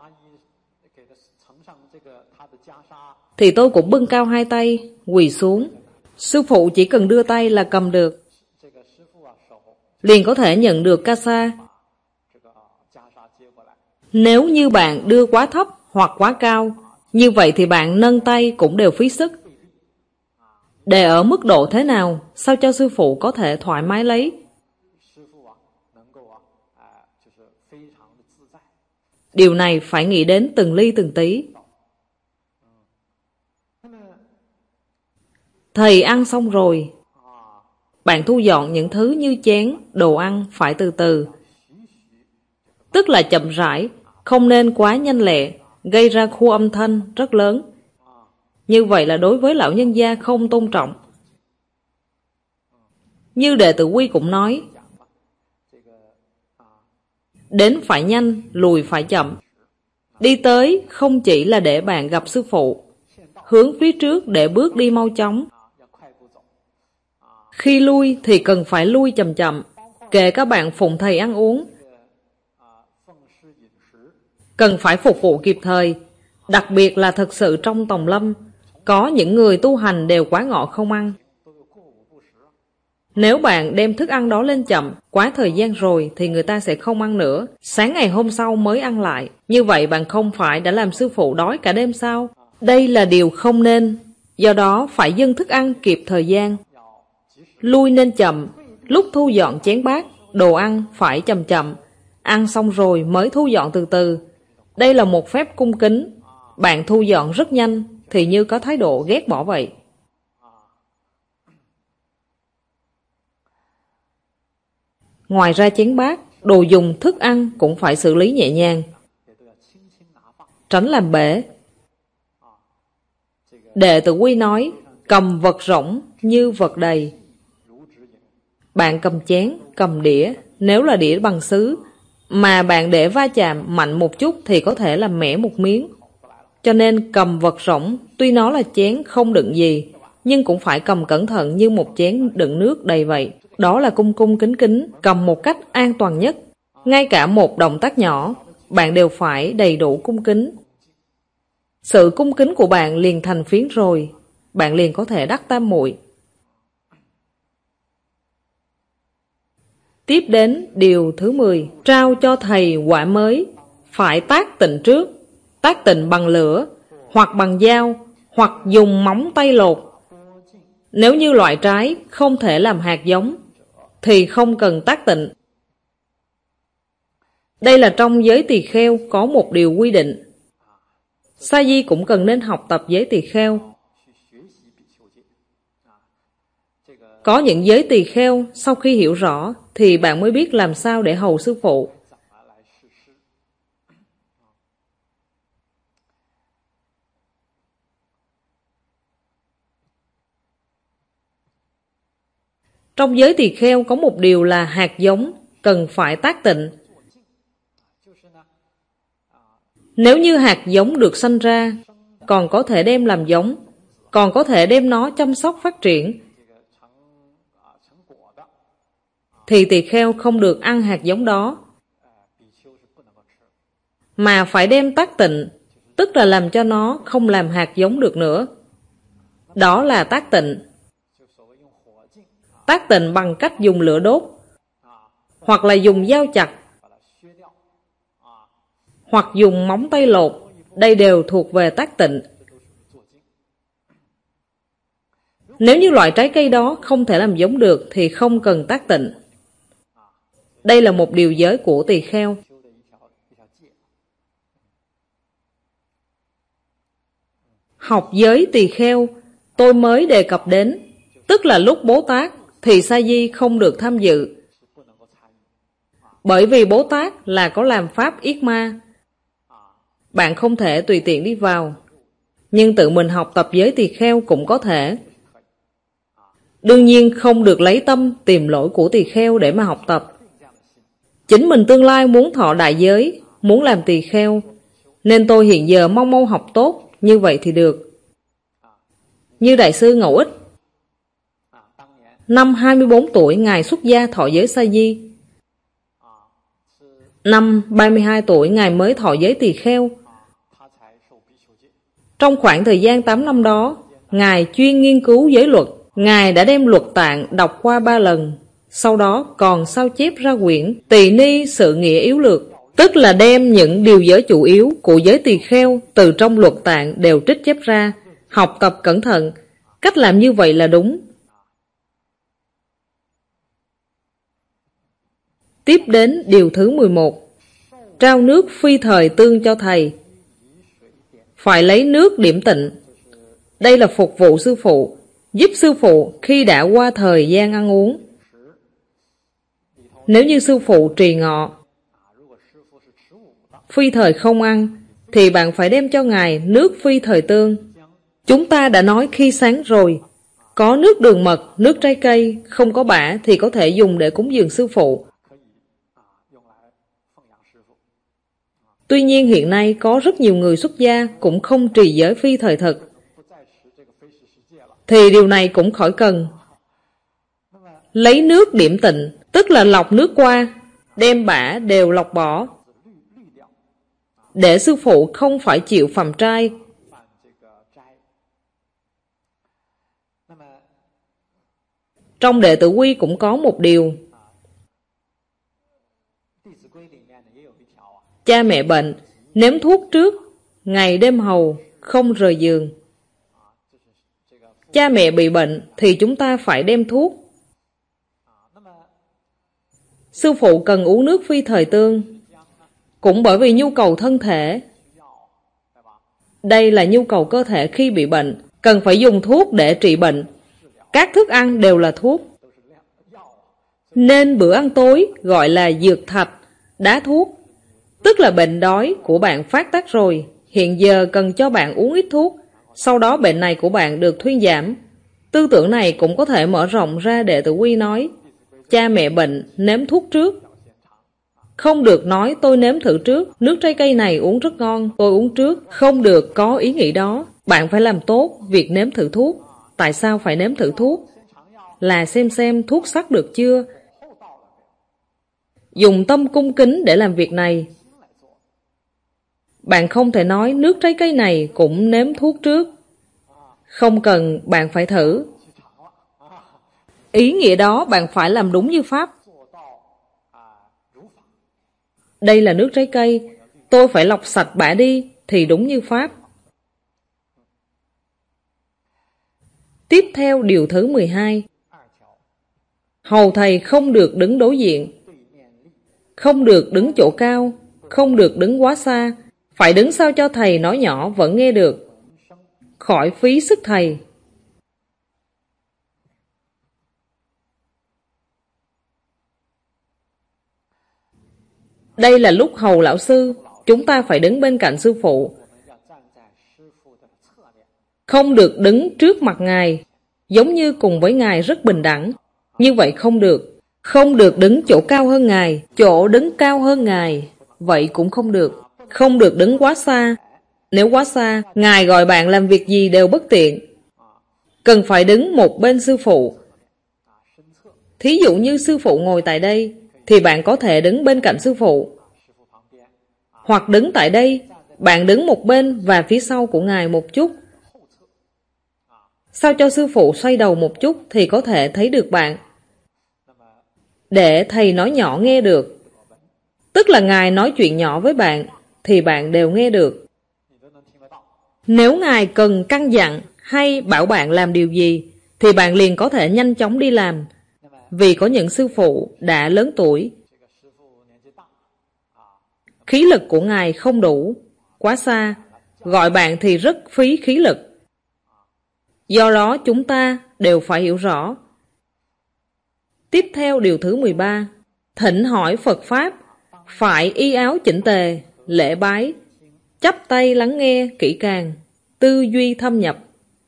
thì tôi cũng bưng cao 2 tay, quỳ xuống. Sư phụ chỉ cần đưa tay là cầm được, liền có thể nhận được ca sa. Nếu như bạn đưa quá thấp hoặc quá cao, như vậy thì bạn nâng tay cũng đều phí sức. Để ở mức độ thế nào, sao cho sư phụ có thể thoải mái lấy. Điều này phải nghĩ đến từng ly từng tí. Thầy ăn xong rồi, bạn thu dọn những thứ như chén, đồ ăn phải từ từ. Tức là chậm rãi, không nên quá nhanh lẹ, gây ra khu âm thanh rất lớn. Như vậy là đối với lão nhân gia không tôn trọng. Như Đệ Tử Quy cũng nói, đến phải nhanh, lùi phải chậm. Đi tới không chỉ là để bạn gặp sư phụ, hướng phía trước để bước đi mau chóng. Khi lui thì cần phải lui chậm chậm, kể các bạn phụng thầy ăn uống, cần phải phục vụ kịp thời. Đặc biệt là thật sự trong tòng lâm, có những người tu hành đều quá ngọ không ăn. Nếu bạn đem thức ăn đó lên chậm, quá thời gian rồi thì người ta sẽ không ăn nữa. Sáng ngày hôm sau mới ăn lại. Như vậy bạn không phải đã làm sư phụ đói cả đêm sao? Đây là điều không nên. Do đó phải dâng thức ăn kịp thời gian. Lui nên chậm. Lúc thu dọn chén bát, đồ ăn phải chậm chậm. Ăn xong rồi mới thu dọn từ từ. Đây là một phép cung kính. Bạn thu dọn rất nhanh thì như có thái độ ghét bỏ vậy. Ngoài ra chén bát, đồ dùng, thức ăn cũng phải xử lý nhẹ nhàng, tránh làm bể. Đệ Tử Quy nói, cầm vật rỗng như vật đầy. Bạn cầm chén, cầm đĩa, nếu là đĩa bằng sứ, mà bạn để va chạm mạnh một chút thì có thể làm mẻ một miếng. Cho nên cầm vật rỗng, tuy nó là chén không đựng gì, nhưng cũng phải cầm cẩn thận như một chén đựng nước đầy vậy. Đó là cung cung kính kính, cầm một cách an toàn nhất. Ngay cả một động tác nhỏ, bạn đều phải đầy đủ cung kính. Sự cung kính của bạn liền thành phiến rồi, bạn liền có thể đắc tam muội. Tiếp đến điều thứ 10, trao cho thầy quả mới, phải tác tịnh trước, tác tịnh bằng lửa, hoặc bằng dao, hoặc dùng móng tay lột. Nếu như loại trái không thể làm hạt giống, thì không cần tác tịnh. Đây là trong giới tỳ kheo có một điều quy định. Sa di cũng cần nên học tập giới tỳ kheo. Có những giới tỳ kheo sau khi hiểu rõ thì bạn mới biết làm sao để hầu sư phụ. Trong giới tỳ kheo có một điều là hạt giống cần phải tác tịnh. Nếu như hạt giống được sanh ra, còn có thể đem làm giống, còn có thể đem nó chăm sóc phát triển, thì tỳ kheo không được ăn hạt giống đó, mà phải đem tác tịnh, tức là làm cho nó không làm hạt giống được nữa. Đó là tác tịnh. Tác tịnh bằng cách dùng lửa đốt, hoặc là dùng dao chặt, hoặc dùng móng tay lột. Đây đều thuộc về tác tịnh. Nếu như loại trái cây đó không thể làm giống được thì không cần tác tịnh. Đây là một điều giới của tỳ kheo. Học giới tỳ kheo tôi mới đề cập đến, tức là lúc Bố Tát thì Sa di không được tham dự. Bởi vì Bố Tát là có làm pháp yết ma, bạn không thể tùy tiện đi vào. Nhưng tự mình học tập giới tỳ kheo cũng có thể. Đương nhiên không được lấy tâm tìm lỗi của tỳ kheo để mà học tập. Chính mình tương lai muốn thọ đại giới, muốn làm tỳ kheo, nên tôi hiện giờ mau mau học tốt, như vậy thì được. Như Đại sư Ngẫu Ích, năm 24 tuổi Ngài xuất gia thọ giới Sa di. Năm 32 tuổi Ngài mới thọ giới tỳ kheo. Trong khoảng thời gian 8 năm đó, Ngài chuyên nghiên cứu giới luật. Ngài đã đem luật tạng đọc qua 3 lần, sau đó còn sao chép ra quyển Tỳ Ni Sự Nghĩa Yếu Lược, tức là đem những điều giới chủ yếu của giới tỳ kheo từ trong luật tạng đều trích chép ra, học tập cẩn thận. Cách làm như vậy là đúng. Tiếp đến điều thứ 11, trao nước phi thời tương cho thầy. Phải lấy nước điểm tịnh. Đây là phục vụ sư phụ, giúp sư phụ khi đã qua thời gian ăn uống. Nếu như sư phụ trì ngọ, phi thời không ăn, thì bạn phải đem cho Ngài nước phi thời tương. Chúng ta đã nói khi sáng rồi, có nước đường mật, nước trái cây, không có bã thì có thể dùng để cúng dường sư phụ. Tuy nhiên hiện nay có rất nhiều người xuất gia cũng không trì giới phi thời thực, thì điều này cũng khỏi cần. Lấy nước điểm tịnh, tức là lọc nước qua, đem bã đều lọc bỏ, để sư phụ không phải chịu phàm trai. Trong Đệ Tử Quy cũng có một điều. Cha mẹ bệnh, nếm thuốc trước, ngày đêm hầu, không rời giường. Cha mẹ bị bệnh thì chúng ta phải đem thuốc. Sư phụ cần uống nước phi thời tương, cũng bởi vì nhu cầu thân thể. Đây là nhu cầu cơ thể khi bị bệnh, cần phải dùng thuốc để trị bệnh. Các thức ăn đều là thuốc. Nên bữa ăn tối gọi là dược thạch, đá thuốc. Tức là bệnh đói của bạn phát tác rồi, hiện giờ cần cho bạn uống ít thuốc, sau đó bệnh này của bạn được thuyên giảm. Tư tưởng này cũng có thể mở rộng ra. Đệ tử Quy nói, cha mẹ bệnh, nếm thuốc trước. Không được nói tôi nếm thử trước, nước trái cây này uống rất ngon, tôi uống trước. Không được có ý nghĩ đó. Bạn phải làm tốt việc nếm thử thuốc. Tại sao phải nếm thử thuốc? Là xem thuốc sắc được chưa? Dùng tâm cung kính để làm việc này. Bạn không thể nói nước trái cây này cũng nếm thuốc trước. Không cần, bạn phải thử. Ý nghĩa đó bạn phải làm đúng như Pháp. Đây là nước trái cây, tôi phải lọc sạch bã đi thì đúng như Pháp. Tiếp theo điều thứ 12. Hầu thầy không được đứng đối diện, không được đứng chỗ cao, không được đứng quá xa, phải đứng sao cho thầy nói nhỏ vẫn nghe được, khỏi phí sức thầy. Đây là lúc hầu lão sư, chúng ta phải đứng bên cạnh sư phụ. Không được đứng trước mặt ngài, giống như cùng với ngài rất bình đẳng. Như vậy không được. Không được đứng chỗ cao hơn ngài, chỗ đứng cao hơn ngài, vậy cũng không được. Không được đứng quá xa. Nếu quá xa, ngài gọi bạn làm việc gì đều bất tiện. Cần phải đứng một bên sư phụ. Thí dụ như sư phụ ngồi tại đây, thì bạn có thể đứng bên cạnh sư phụ. Hoặc đứng tại đây, bạn đứng một bên và phía sau của ngài một chút. Sao cho sư phụ xoay đầu một chút thì có thể thấy được bạn. Để thầy nói nhỏ nghe được. Tức là ngài nói chuyện nhỏ với bạn, thì bạn đều nghe được. Nếu ngài cần căn dặn hay bảo bạn làm điều gì, thì bạn liền có thể nhanh chóng đi làm. Vì có những sư phụ đã lớn tuổi, khí lực của ngài không đủ, quá xa, gọi bạn thì rất phí khí lực. Do đó chúng ta đều phải hiểu rõ. Tiếp theo điều thứ 13. Thỉnh hỏi Phật Pháp, phải y áo chỉnh tề, lễ bái, chắp tay lắng nghe kỹ càng, tư duy thâm nhập.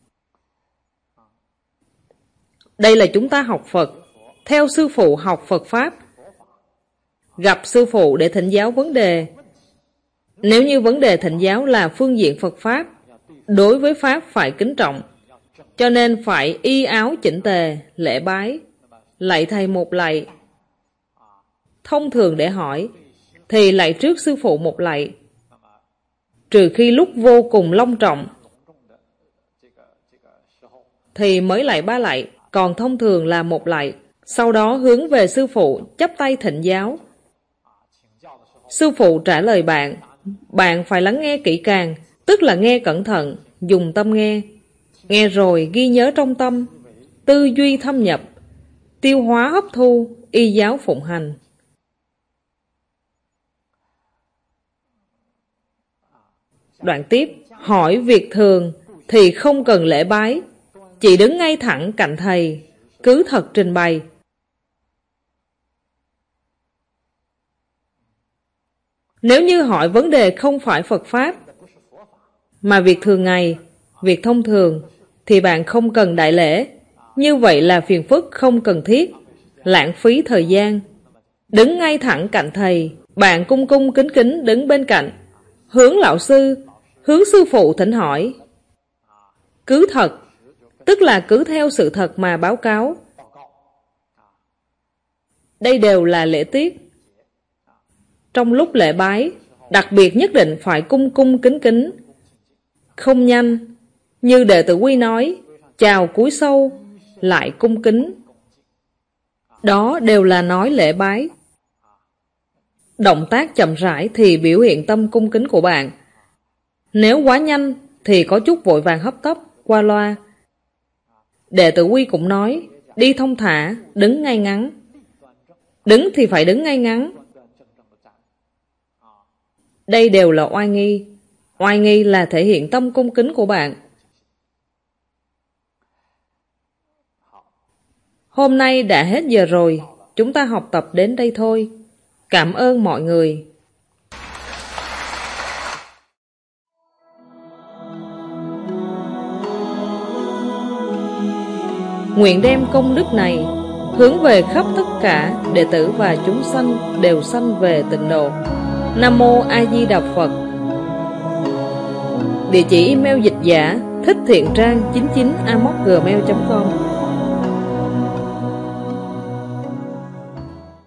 Đây là chúng ta học Phật, theo sư phụ học Phật Pháp. Gặp sư phụ để thỉnh giáo vấn đề. Nếu như vấn đề thỉnh giáo là phương diện Phật Pháp, đối với Pháp phải kính trọng, cho nên phải y áo chỉnh tề, lễ bái, lạy thầy một lạy. Thông thường để hỏi, thì lạy trước sư phụ một lạy. Trừ khi lúc vô cùng long trọng, thì mới lạy 3 lạy, còn thông thường là một lạy. Sau đó hướng về sư phụ chắp tay thỉnh giáo. Sư phụ trả lời bạn, bạn phải lắng nghe kỹ càng, tức là nghe cẩn thận, dùng tâm nghe. Nghe rồi ghi nhớ trong tâm, tư duy thâm nhập, tiêu hóa hấp thu, y giáo phụng hành. Đoạn tiếp, hỏi việc thường thì không cần lễ bái, chỉ đứng ngay thẳng cạnh thầy, cứ thật trình bày. Nếu như hỏi vấn đề không phải Phật Pháp, mà việc thường ngày, việc thông thường, thì bạn không cần đại lễ. Như vậy là phiền phức không cần thiết, lãng phí thời gian. Đứng ngay thẳng cạnh thầy, bạn cung cung kính kính đứng bên cạnh, hướng lão sư, hướng sư phụ thỉnh hỏi. Cứ thật, tức là cứ theo sự thật mà báo cáo. Đây đều là lễ tiết. Trong lúc lễ bái, đặc biệt nhất định phải cung cung kính kính, không nhanh. Như đệ tử Quy nói, chào cúi sâu, lại cung kính. Đó đều là nói lễ bái. Động tác chậm rãi thì biểu hiện tâm cung kính của bạn. Nếu quá nhanh thì có chút vội vàng hấp tấp, qua loa. Đệ tử Quy cũng nói, đi thông thả, đứng ngay ngắn. Đứng thì phải đứng ngay ngắn. Đây đều là oai nghi. Oai nghi là thể hiện tâm cung kính của bạn. Hôm nay đã hết giờ rồi, chúng ta học tập đến đây thôi. Cảm ơn mọi người. Nguyện đem công đức này hướng về khắp tất cả đệ tử và chúng sanh đều sanh về tịnh độ. Nam mô A Di Đà Phật. Địa chỉ email dịch giả thích thiện trang 99 gmail.com